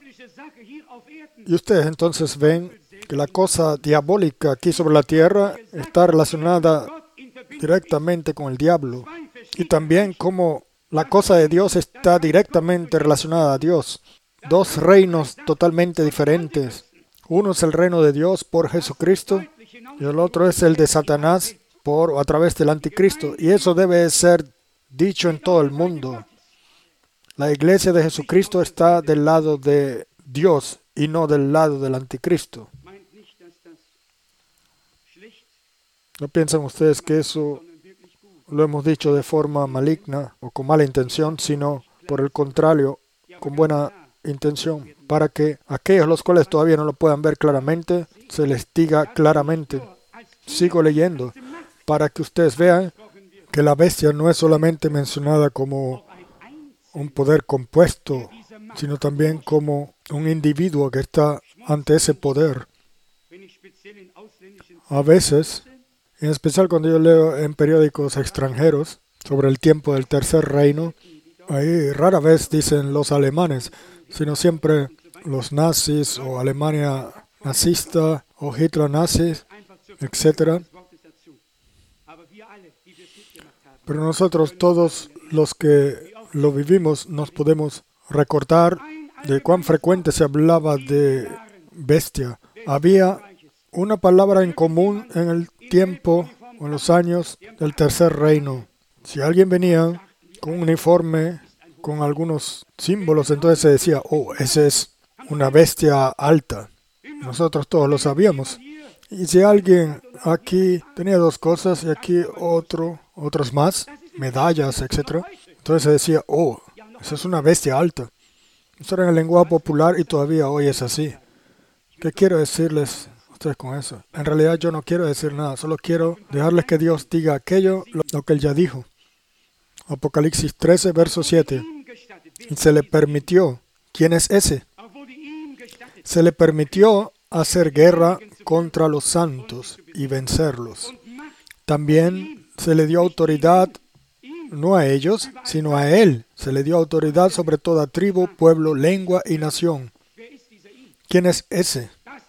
Y ustedes entonces ven que la cosa diabólica aquí sobre la tierra está relacionada directamente con el diablo. Y también como la cosa de Dios está directamente relacionada a Dios. Dos reinos totalmente diferentes. Uno es el reino de Dios por Jesucristo y el otro es el de Satanás por o a través del anticristo. Y eso debe ser dicho en todo el mundo. La iglesia de Jesucristo está del lado de Dios y no del lado del anticristo. ¿No piensan ustedes que eso lo hemos dicho de forma maligna o con mala intención, sino por el contrario, con buena intención, para que aquellos los cuales todavía no lo puedan ver claramente, se les diga claramente? Sigo leyendo, para que ustedes vean que la bestia no es solamente mencionada como un poder compuesto, sino también como un individuo que está ante ese poder. A veces, en especial cuando yo leo en periódicos extranjeros sobre el tiempo del tercer reino, ahí rara vez dicen los alemanes, sino siempre los nazis o Alemania nazista o Hitler nazis, etc. Pero nosotros todos los que lo vivimos nos podemos recordar de cuán frecuente se hablaba de bestia. Había una palabra en común en el tiempo o en los años del tercer reino. Si alguien venía con un uniforme, con algunos símbolos, entonces se decía, oh, ese es una bestia alta. Nosotros todos lo sabíamos. Y si alguien aquí tenía dos cosas y aquí otros más, medallas, etc., entonces se decía, oh, esa es una bestia alta. Eso era en el lenguaje popular y todavía hoy es así. ¿Qué quiero decirles a ustedes con eso? En realidad yo no quiero decir nada, solo quiero dejarles que Dios diga aquello, lo que Él ya dijo. Apocalipsis 13, verso 7. Y se le permitió. ¿Quién es ese? Se le permitió hacer guerra contra los santos y vencerlos. También se le dio autoridad, no a ellos, sino a Él. Se le dio autoridad sobre toda tribu, pueblo, lengua y nación. ¿Quién es ese?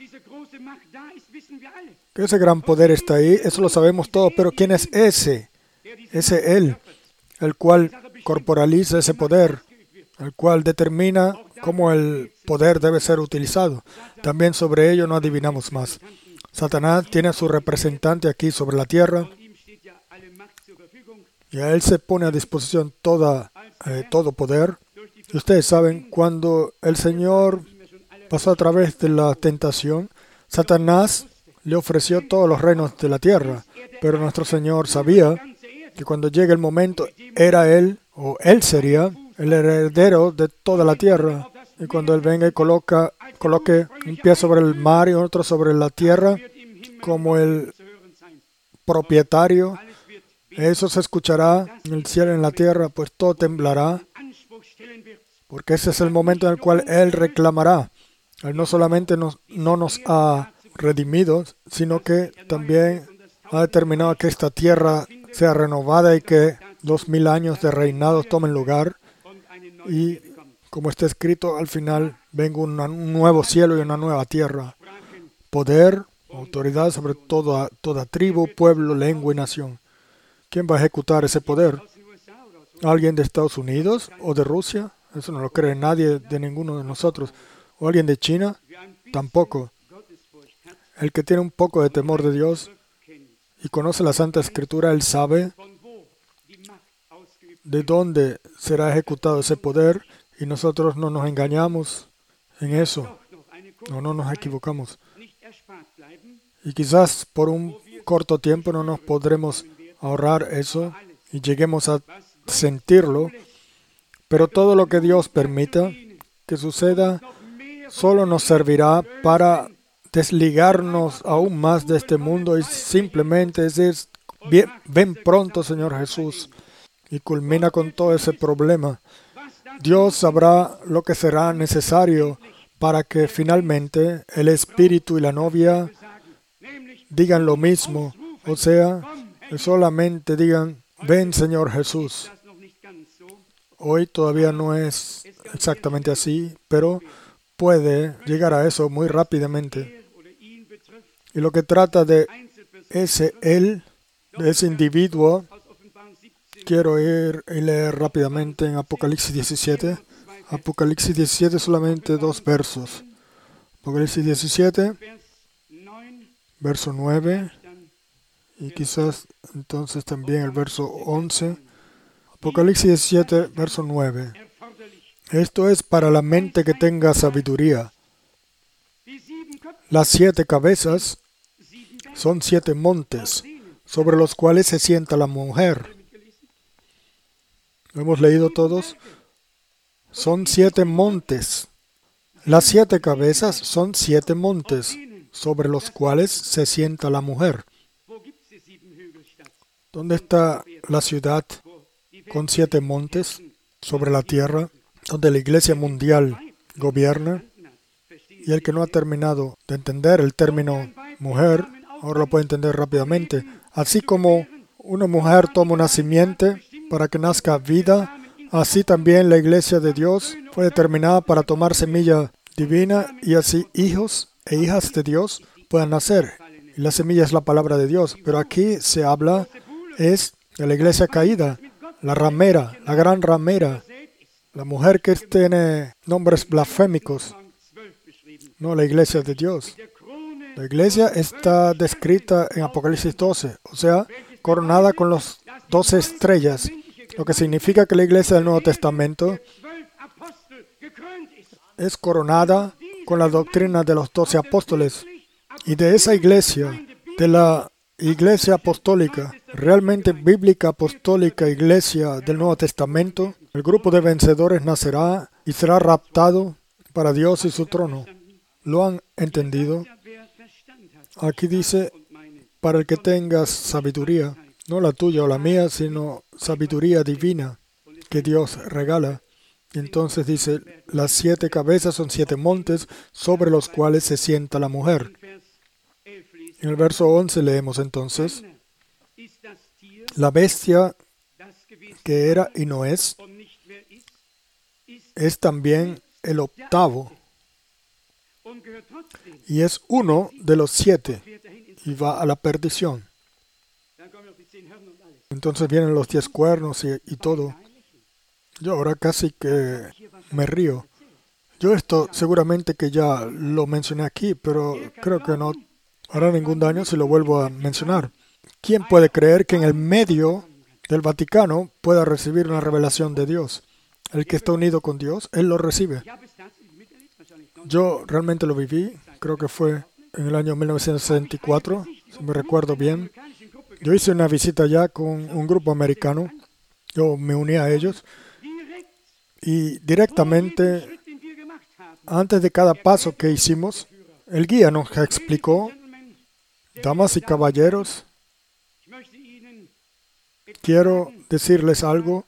Que ese gran poder está ahí, eso lo sabemos todos, pero ¿quién es ese? Ese Él, el cual corporaliza ese poder, el cual determina cómo el poder debe ser utilizado. También sobre ello no adivinamos más. Satanás tiene a su representante aquí sobre la tierra y a él se pone a disposición todo poder. Y ustedes saben, cuando el Señor pasó a través de la tentación, Satanás le ofreció todos los reinos de la tierra, pero nuestro Señor sabía que cuando llegue el momento era Él, o Él sería el heredero de toda la tierra. Y cuando Él venga y coloque un pie sobre el mar y otro sobre la tierra, como el propietario, eso se escuchará en el cielo y en la tierra, pues todo temblará, porque ese es el momento en el cual Él reclamará. Él no solamente no nos ha redimidos, sino que también ha determinado que esta tierra sea renovada y que 2000 años de reinado tomen lugar. Y como está escrito, al final venga un nuevo cielo y una nueva tierra. Poder, autoridad sobre toda tribu, pueblo, lengua y nación. ¿Quién va a ejecutar ese poder? ¿Alguien de Estados Unidos o de Rusia? Eso no lo cree nadie de ninguno de nosotros. ¿O alguien de China? Tampoco. El que tiene un poco de temor de Dios y conoce la Santa Escritura, él sabe de dónde será ejecutado ese poder, y nosotros no nos engañamos en eso. No nos equivocamos. Y quizás por un corto tiempo no nos podremos ahorrar eso y lleguemos a sentirlo, pero todo lo que Dios permita que suceda solo nos servirá para desligarnos aún más de este mundo y simplemente decir, ven pronto, Señor Jesús, y culmina con todo ese problema. Dios sabrá lo que será necesario para que finalmente el Espíritu y la novia digan lo mismo, o sea, que solamente digan, ven, Señor Jesús. Hoy todavía no es exactamente así, pero puede llegar a eso muy rápidamente. Y lo que trata de ese él, de ese individuo, quiero ir y leer rápidamente en Apocalipsis 17. Apocalipsis 17, solamente 2 versos. Apocalipsis 17, verso 9, y quizás entonces también el verso 11. Apocalipsis 17, verso 9. Esto es para la mente que tenga sabiduría. Las 7 cabezas son 7 montes, sobre los cuales se sienta la mujer. ¿Lo hemos leído todos? Son 7 montes. Las 7 cabezas son 7 montes, sobre los cuales se sienta la mujer. ¿Dónde está la ciudad con 7 montes sobre la tierra, donde la Iglesia mundial gobierna? Y el que no ha terminado de entender el término mujer, ahora lo puede entender rápidamente. Así como una mujer toma una simiente para que nazca vida, así también la Iglesia de Dios fue determinada para tomar semilla divina y así hijos e hijas de Dios puedan nacer. Y la semilla es la palabra de Dios. Pero aquí se habla es de la iglesia caída, la ramera, la gran ramera, la mujer que tiene nombres blasfémicos. No, la iglesia de Dios. La iglesia está descrita en Apocalipsis 12, o sea, coronada con los 12 estrellas, lo que significa que la iglesia del Nuevo Testamento es coronada con la doctrina de los 12 apóstoles. Y de esa iglesia, de la iglesia apostólica, realmente bíblica apostólica iglesia del Nuevo Testamento, el grupo de vencedores nacerá y será raptado para Dios y su trono. ¿Lo han entendido? Aquí dice, para el que tengas sabiduría, no la tuya o la mía, sino sabiduría divina que Dios regala. Y entonces dice, las 7 cabezas son 7 montes sobre los cuales se sienta la mujer. En el verso 11 leemos entonces, la bestia que era y no es también el 8º, y es uno de los 7, y va a la perdición. Entonces vienen los 10 cuernos y todo. Yo ahora casi que me río. Yo esto seguramente que ya lo mencioné aquí, pero creo que no hará ningún daño si lo vuelvo a mencionar. ¿Quién puede creer que en el medio del Vaticano pueda recibir una revelación de Dios? El que está unido con Dios, él lo recibe. Yo realmente lo viví, creo que fue en el año 1964, si me recuerdo bien. Yo hice una visita allá con un grupo americano, yo me uní a ellos, y directamente, antes de cada paso que hicimos, el guía nos explicó, damas y caballeros, quiero decirles algo,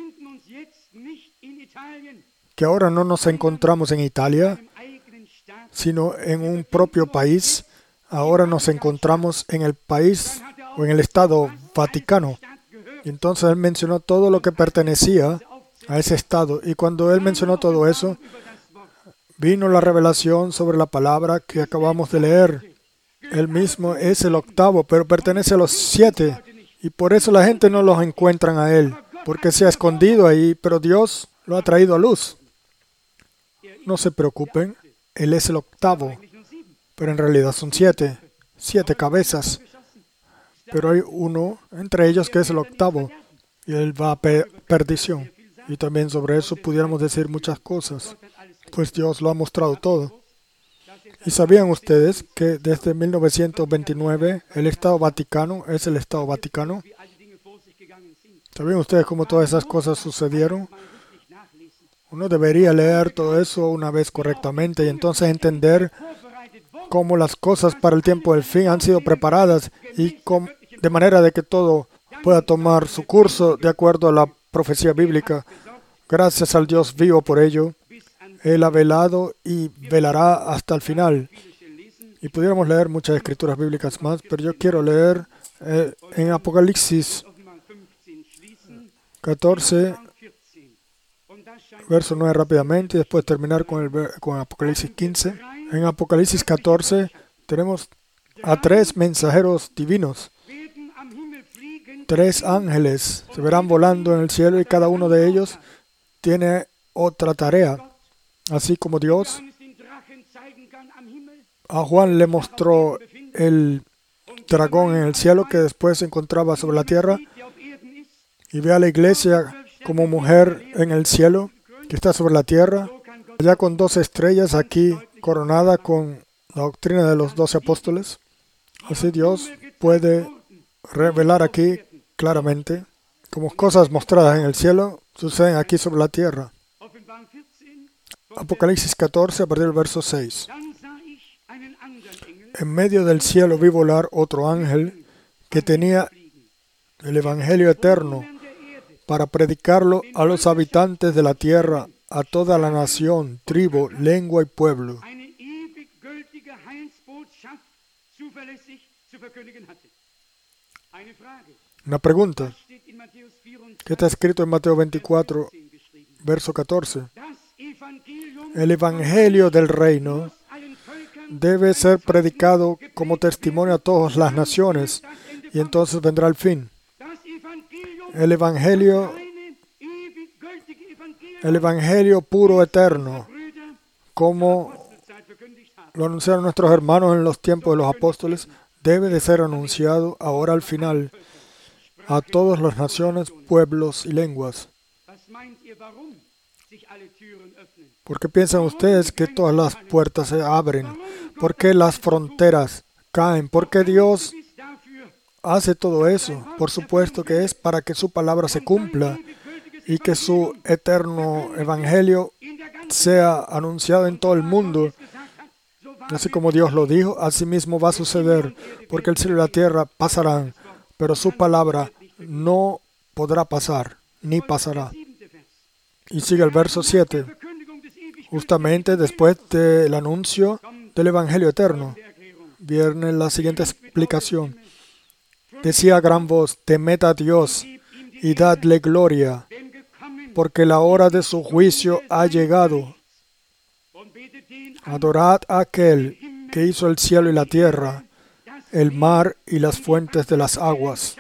que ahora no nos encontramos en Italia, sino en un propio país. Ahora nos encontramos en el país o en el Estado Vaticano. Y entonces él mencionó todo lo que pertenecía a ese Estado. Y cuando él mencionó todo eso, vino la revelación sobre la palabra que acabamos de leer. Él mismo es el octavo, pero pertenece a los 7. Y por eso la gente no los encuentra a él, porque se ha escondido ahí, pero Dios lo ha traído a luz. No se preocupen, él es el octavo, pero en realidad son 7. 7 cabezas. Pero hay uno entre ellos que es el octavo, y él va a perdición. Y también sobre eso pudiéramos decir muchas cosas, pues Dios lo ha mostrado todo. ¿Y sabían ustedes que desde 1929 el Estado Vaticano es el Estado Vaticano? ¿Sabían ustedes cómo todas esas cosas sucedieron? Uno debería leer todo eso una vez correctamente y entonces entender cómo las cosas para el tiempo del fin han sido preparadas y de manera de que todo pueda tomar su curso de acuerdo a la profecía bíblica. Gracias al Dios vivo por ello. Él ha velado y velará hasta el final. Y pudiéramos leer muchas escrituras bíblicas más, pero yo quiero leer en Apocalipsis 14, verso 9 rápidamente, y después terminar con Apocalipsis 15. En Apocalipsis 14 tenemos a 3 mensajeros divinos. 3 ángeles se verán volando en el cielo y cada uno de ellos tiene otra tarea. Así como Dios a Juan le mostró el dragón en el cielo que después se encontraba sobre la tierra, y ve a la iglesia como mujer en el cielo que está sobre la tierra, allá con 12 estrellas, aquí coronada con la doctrina de los 12 apóstoles. Así Dios puede revelar aquí claramente como cosas mostradas en el cielo suceden aquí sobre la tierra. Apocalipsis 14, a partir del verso 6. En medio del cielo vi volar otro ángel que tenía el Evangelio eterno para predicarlo a los habitantes de la tierra, a toda la nación, tribu, lengua y pueblo. Una pregunta. ¿Qué está escrito en Mateo 24, verso 14? El Evangelio del reino debe ser predicado como testimonio a todas las naciones, y entonces vendrá el fin. El Evangelio puro, eterno, como lo anunciaron nuestros hermanos en los tiempos de los apóstoles, debe de ser anunciado ahora al final a todas las naciones, pueblos y lenguas. ¿Por qué piensan ustedes que todas las puertas se abren? ¿Por qué las fronteras caen? ¿Por qué Dios hace todo eso? Por supuesto que es para que su palabra se cumpla y que su eterno evangelio sea anunciado en todo el mundo. Así como Dios lo dijo, así mismo va a suceder, porque el cielo y la tierra pasarán, pero su palabra no podrá pasar, ni pasará. Y sigue el verso 7. Justamente después del anuncio del Evangelio eterno, viene la siguiente explicación. Decía a gran voz: temed a Dios y dadle gloria, porque la hora de su juicio ha llegado. Adorad a aquel que hizo el cielo y la tierra, el mar y las fuentes de las aguas.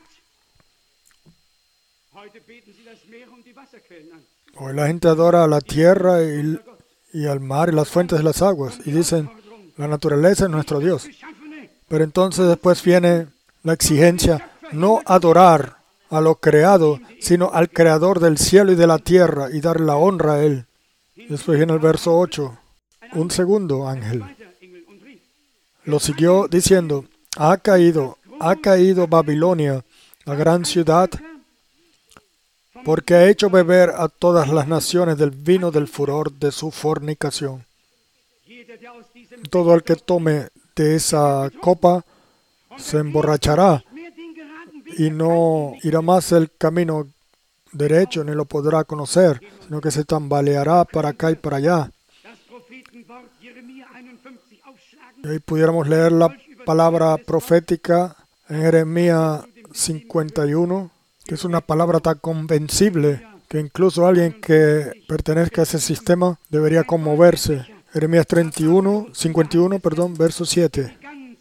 Hoy la gente adora a la tierra y al mar y las fuentes de las aguas, y dicen, la naturaleza es nuestro Dios. Pero entonces después viene la exigencia, no adorar a lo creado, sino al Creador del cielo y de la tierra, y dar la honra a Él. Después viene el verso 8. Un segundo ángel lo siguió diciendo, ha caído Babilonia, la gran ciudad, porque ha hecho beber a todas las naciones del vino del furor de su fornicación. Todo el que tome de esa copa se emborrachará y no irá más el camino derecho, ni lo podrá conocer, sino que se tambaleará para acá y para allá. Y ahí pudiéramos leer la palabra profética en Jeremías 51, que es una palabra tan convencible que incluso alguien que pertenezca a ese sistema debería conmoverse. Jeremías 51, verso 7.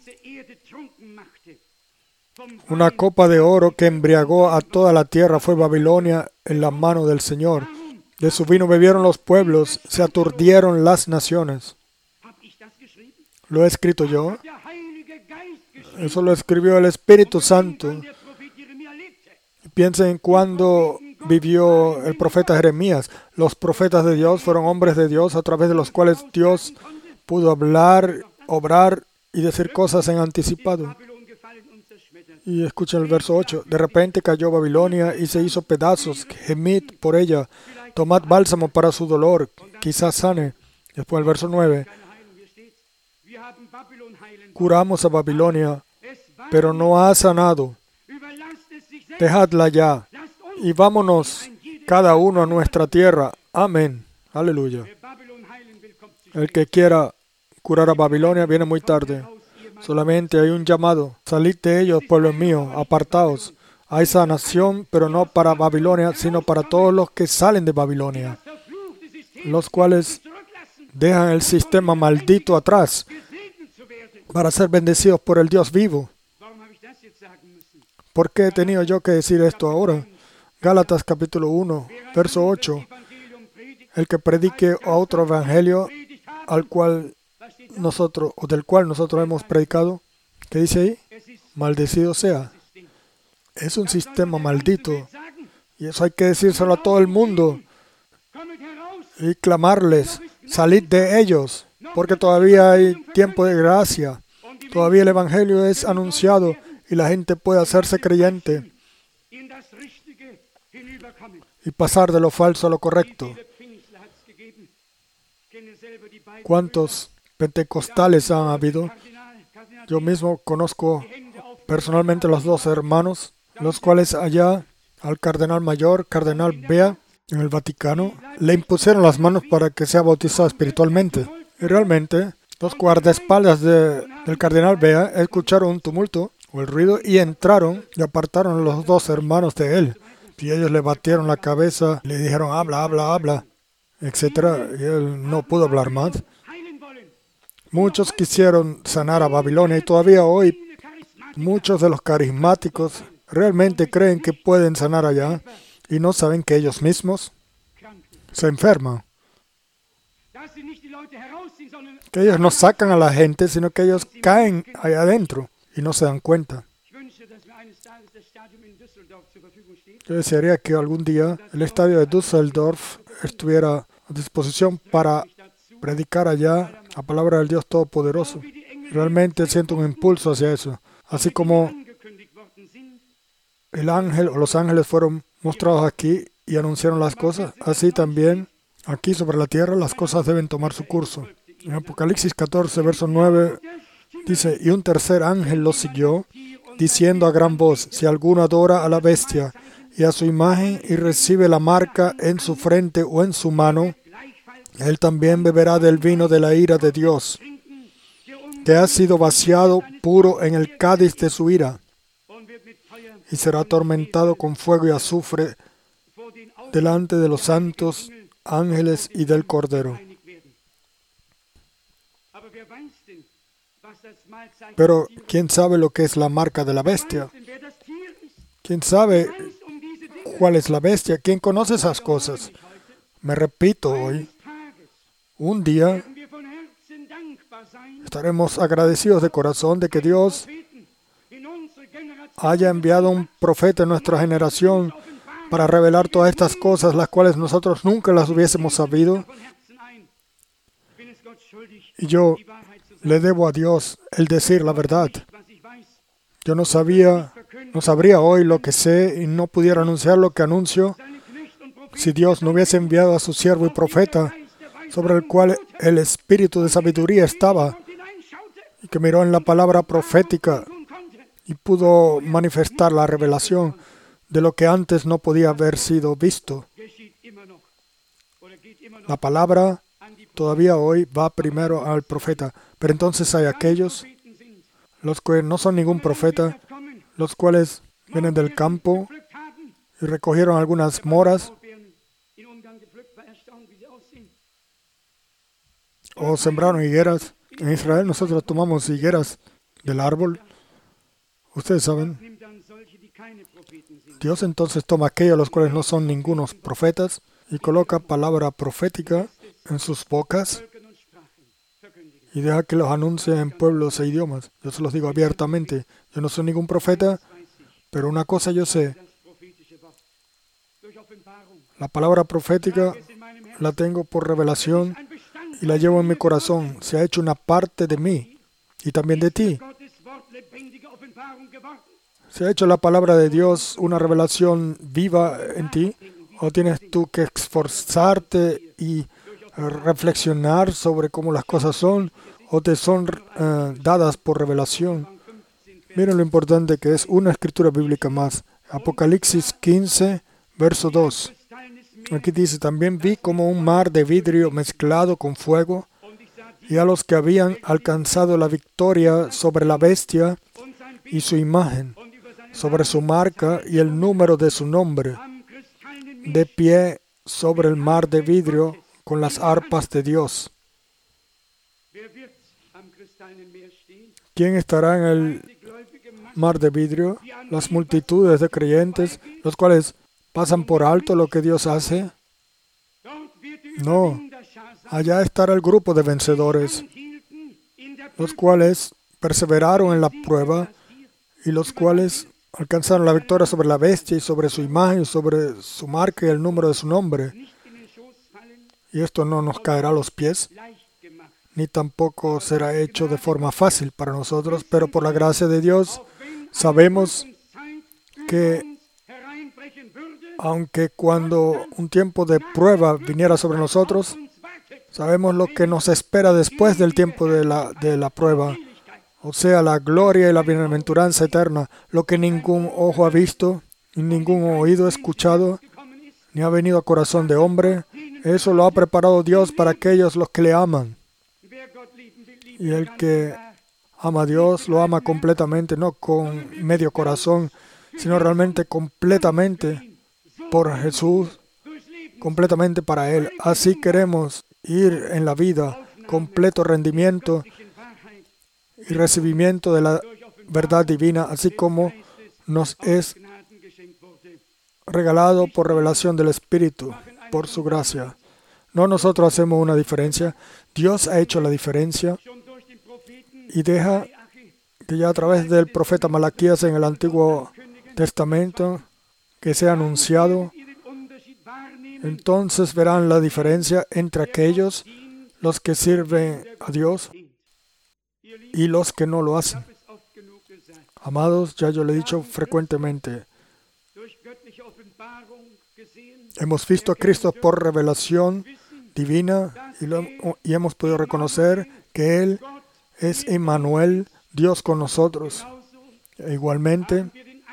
Una copa de oro que embriagó a toda la tierra fue Babilonia en la mano del Señor. De su vino bebieron los pueblos, se aturdieron las naciones. ¿Lo he escrito yo? Eso lo escribió el Espíritu Santo. Piensen en cuando vivió el profeta Jeremías. Los profetas de Dios fueron hombres de Dios a través de los cuales Dios pudo hablar, obrar y decir cosas en anticipado. Y escuchen el verso 8. De repente cayó Babilonia y se hizo pedazos. Gemid por ella. Tomad bálsamo para su dolor. Quizás sane. Después el verso 9. Curamos a Babilonia, pero no ha sanado. Dejadla ya. Y vámonos cada uno a nuestra tierra. Amén. Aleluya. El que quiera curar a Babilonia viene muy tarde. Solamente hay un llamado. Salid de ellos, pueblo mío, apartaos. Hay sanación, pero no para Babilonia, sino para todos los que salen de Babilonia, los cuales dejan el sistema maldito atrás para ser bendecidos por el Dios vivo. ¿Por qué he tenido yo que decir esto ahora? Gálatas capítulo 1, verso 8. El que predique otro evangelio del cual nosotros hemos predicado, ¿qué dice ahí? Maldecido sea. Es un sistema maldito. Y eso hay que decírselo a todo el mundo. Y clamarles, salid de ellos, porque todavía hay tiempo de gracia. Todavía el evangelio es anunciado y la gente puede hacerse creyente y pasar de lo falso a lo correcto. ¿Cuántos pentecostales han habido? Yo mismo conozco personalmente a los dos hermanos, los cuales allá al cardenal mayor, cardenal Bea, en el Vaticano, le impusieron las manos para que sea bautizado espiritualmente. Y realmente, los guardaespaldas del cardenal Bea escucharon un tumulto o el ruido y entraron y apartaron a los dos hermanos de él. Y ellos le batieron la cabeza, le dijeron, habla, etc. Y él no pudo hablar más. Muchos quisieron sanar a Babilonia y todavía hoy muchos de los carismáticos realmente creen que pueden sanar allá y no saben que ellos mismos se enferman. Que ellos no sacan a la gente, sino que ellos caen allá adentro y no se dan cuenta. Yo desearía que algún día el estadio de Düsseldorf estuviera a disposición para predicar allá la palabra del Dios Todopoderoso. Realmente siento un impulso hacia eso. Así como el ángel o los ángeles fueron mostrados aquí y anunciaron las cosas, así también aquí sobre la tierra las cosas deben tomar su curso. En Apocalipsis 14, verso 9, dice, y un tercer ángel lo siguió, diciendo a gran voz, si alguno adora a la bestia y a su imagen y recibe la marca en su frente o en su mano, él también beberá del vino de la ira de Dios, que ha sido vaciado puro en el cádiz de su ira, y será atormentado con fuego y azufre delante de los santos ángeles y del Cordero. Pero, ¿quién sabe lo que es la marca de la bestia? ¿Quién sabe cuál es la bestia? ¿Quién conoce esas cosas? Me repito hoy, un día estaremos agradecidos de corazón de que Dios haya enviado un profeta en nuestra generación para revelar todas estas cosas, las cuales nosotros nunca las hubiésemos sabido. Y yo le debo a Dios el decir la verdad. Yo no sabría hoy lo que sé y no pudiera anunciar lo que anuncio si Dios no hubiese enviado a su siervo y profeta, sobre el cual el espíritu de sabiduría estaba, y que miró en la palabra profética y pudo manifestar la revelación de lo que antes no podía haber sido visto. La palabra todavía hoy va primero al profeta. Pero entonces hay aquellos, los que no son ningún profeta, los cuales vienen del campo y recogieron algunas moras o sembraron higueras. En Israel nosotros tomamos higueras del árbol. Ustedes saben, Dios entonces toma aquellos los cuales no son ningunos profetas y coloca palabra profética en sus bocas y deja que los anuncie en pueblos e idiomas. Yo se los digo abiertamente. Yo no soy ningún profeta, pero una cosa yo sé. La palabra profética la tengo por revelación y la llevo en mi corazón. Se ha hecho una parte de mí y también de ti. ¿Se ha hecho la palabra de Dios una revelación viva en ti? ¿O tienes tú que esforzarte y reflexionar sobre cómo las cosas son? ¿O te son dadas por revelación? Miren lo importante que es una escritura bíblica más. Apocalipsis 15, verso 2. Aquí dice, también vi como un mar de vidrio mezclado con fuego, y a los que habían alcanzado la victoria sobre la bestia y su imagen, sobre su marca y el número de su nombre, de pie sobre el mar de vidrio con las arpas de Dios. ¿Quién estará en el mar de vidrio? Las multitudes de creyentes, los cuales pasan por alto lo que Dios hace. No, allá estará el grupo de vencedores, los cuales perseveraron en la prueba y los cuales alcanzaron la victoria sobre la bestia y sobre su imagen, y sobre su marca y el número de su nombre. Y esto no nos caerá a los pies, ni tampoco será hecho de forma fácil para nosotros, pero por la gracia de Dios sabemos que aunque cuando un tiempo de prueba viniera sobre nosotros, sabemos lo que nos espera después del tiempo de la prueba, o sea, la gloria y la bienaventuranza eterna, lo que ningún ojo ha visto, y ningún oído ha escuchado, ni ha venido a corazón de hombre. Eso lo ha preparado Dios para aquellos los que le aman. Y el que ama a Dios lo ama completamente, no con medio corazón, sino realmente completamente por Jesús, completamente para Él. Así queremos ir en la vida, completo rendimiento y recibimiento de la verdad divina, así como nos es regalado por revelación del Espíritu, por su gracia. No nosotros hacemos una diferencia, Dios ha hecho la diferencia y deja que ya a través del profeta Malaquías en el Antiguo Testamento, que sea anunciado, entonces verán la diferencia entre aquellos, los que sirven a Dios, y los que no lo hacen. Amados, ya yo le he dicho frecuentemente, hemos visto a Cristo por revelación divina y hemos podido reconocer que Él es Emmanuel, Dios con nosotros. E igualmente,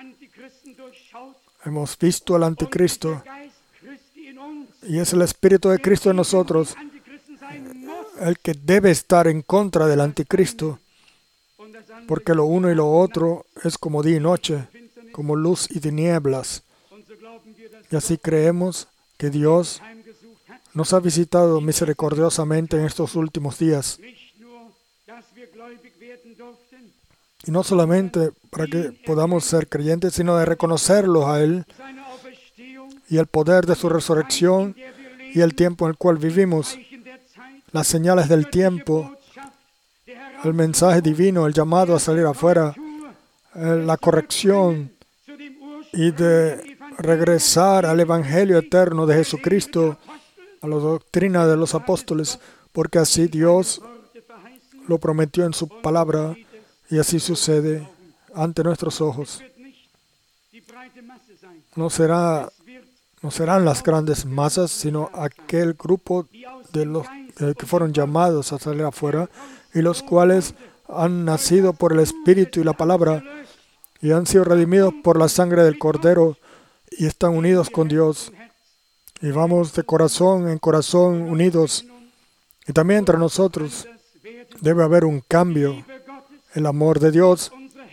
hemos visto al anticristo y es el Espíritu de Cristo en nosotros, el que debe estar en contra del anticristo, porque lo uno y lo otro es como día y noche, como luz y tinieblas. Y así creemos que Dios nos ha visitado misericordiosamente en estos últimos días. Y no solamente para que podamos ser creyentes, sino de reconocerlo a Él y el poder de su resurrección y el tiempo en el cual vivimos, las señales del tiempo, el mensaje divino, el llamado a salir afuera, la corrección y de regresar al Evangelio eterno de Jesucristo, a la doctrina de los apóstoles, porque así Dios lo prometió en su palabra y así sucede ante nuestros ojos. No serán las grandes masas, sino aquel grupo de los que fueron llamados a salir afuera y los cuales han nacido por el Espíritu y la palabra y han sido redimidos por la sangre del Cordero y están unidos con Dios. Y vamos de corazón en corazón unidos Y también entre nosotros debe haber un cambio. El amor de Dios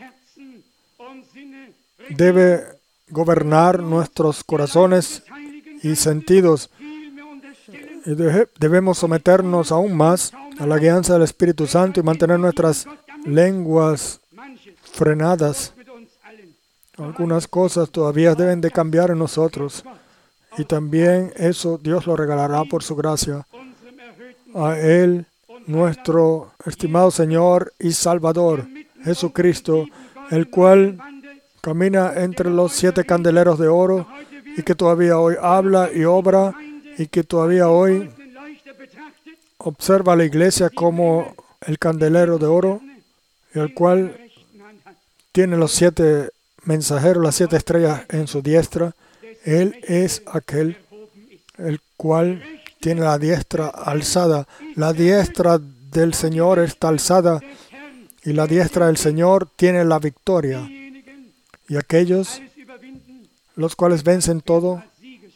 debe gobernar nuestros corazones y sentidos. Y debemos someternos aún más a la guianza del Espíritu Santo y mantener nuestras lenguas frenadas. Algunas cosas todavía deben de cambiar en nosotros. Y también eso Dios lo regalará por su gracia. A Él, nuestro estimado Señor y Salvador, Jesucristo, el cual camina entre los 7 candeleros de oro y que todavía hoy habla y obra y que todavía hoy observa a la iglesia como el candelero de oro, y el cual tiene los 7 mensajeros, las 7 estrellas en su diestra. Él es aquel el cual tiene la diestra alzada. La diestra del Señor está alzada y la diestra del Señor tiene la victoria. Y aquellos los cuales vencen todo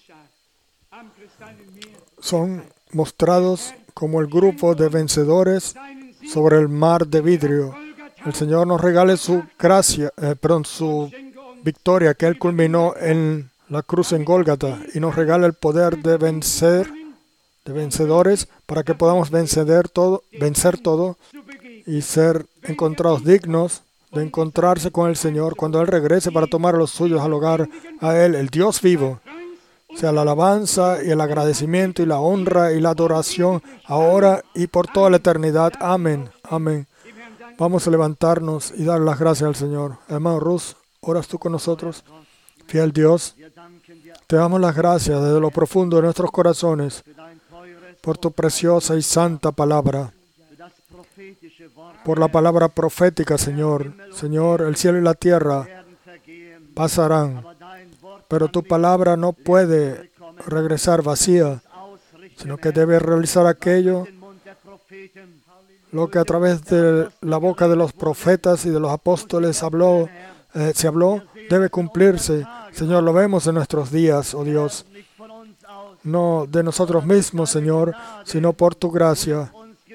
son mostrados como el grupo de vencedores sobre el mar de vidrio. El Señor nos regale su gracia, su victoria que Él culminó en la cruz en Gólgata, y nos regala el poder de vencer, de vencedores, para que podamos vencer todo y ser encontrados dignos de encontrarse con el Señor cuando Él regrese para tomar a los suyos al hogar, a Él, el Dios vivo. Sea la alabanza y el agradecimiento y la honra y la adoración ahora y por toda la eternidad. Amén. Amén. Vamos a levantarnos y dar las gracias al Señor. Hermano Rus, ¿oras tú con nosotros? Fiel Dios, te damos las gracias desde lo profundo de nuestros corazones por tu preciosa y santa palabra, por la palabra profética, Señor. Señor, el cielo y la tierra pasarán, pero tu palabra no puede regresar vacía, sino que debe realizar aquello lo que a través de la boca de los profetas y de los apóstoles se habló, debe cumplirse. Señor, lo vemos en nuestros días, oh Dios. No de nosotros mismos, Señor, sino por tu gracia.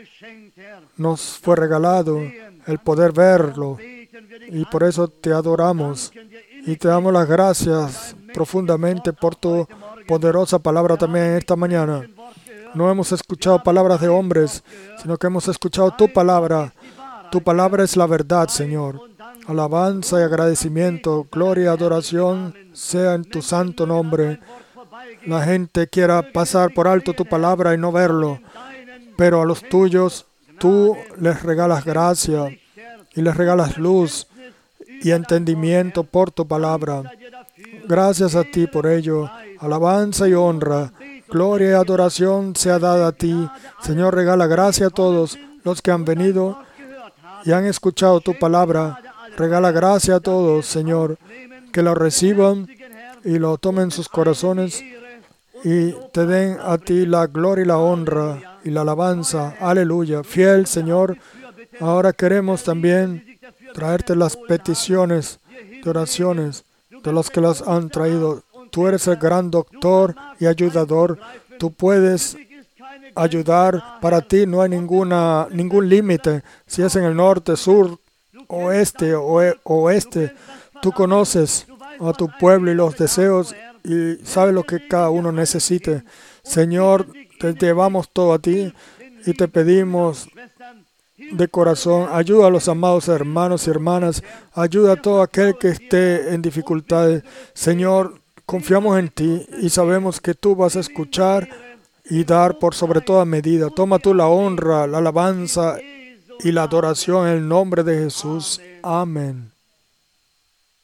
Nos fue regalado el poder verlo, y por eso te adoramos. Y te damos las gracias profundamente por tu poderosa palabra también esta mañana. No hemos escuchado palabras de hombres, sino que hemos escuchado tu palabra. Tu palabra es la verdad, Señor. Alabanza y agradecimiento, gloria y adoración sea en tu santo nombre. La gente quiera pasar por alto tu palabra y no verlo, pero a los tuyos tú les regalas gracia y les regalas luz y entendimiento por tu palabra. Gracias a ti por ello. Alabanza y honra, gloria y adoración sea dada a ti. Señor, regala gracia a todos los que han venido y han escuchado tu palabra. Regala gracia a todos, Señor, que lo reciban y lo tomen en sus corazones y te den a ti la gloria y la honra y la alabanza. Aleluya. Fiel, Señor, ahora queremos también traerte las peticiones de oraciones de los que las han traído. Tú eres el gran doctor y ayudador. Tú puedes ayudar. Para ti no hay ningún límite. Si es en el norte, sur, oeste o oeste, tú conoces a tu pueblo y los deseos y sabes lo que cada uno necesite. Señor, te llevamos todo a ti y te pedimos de corazón, ayuda a los amados hermanos y hermanas, ayuda a todo aquel que esté en dificultades. Señor, confiamos en ti y sabemos que tú vas a escuchar y dar por sobre toda medida. Toma tú la honra, la alabanza y la adoración en el nombre de Jesús. Amén.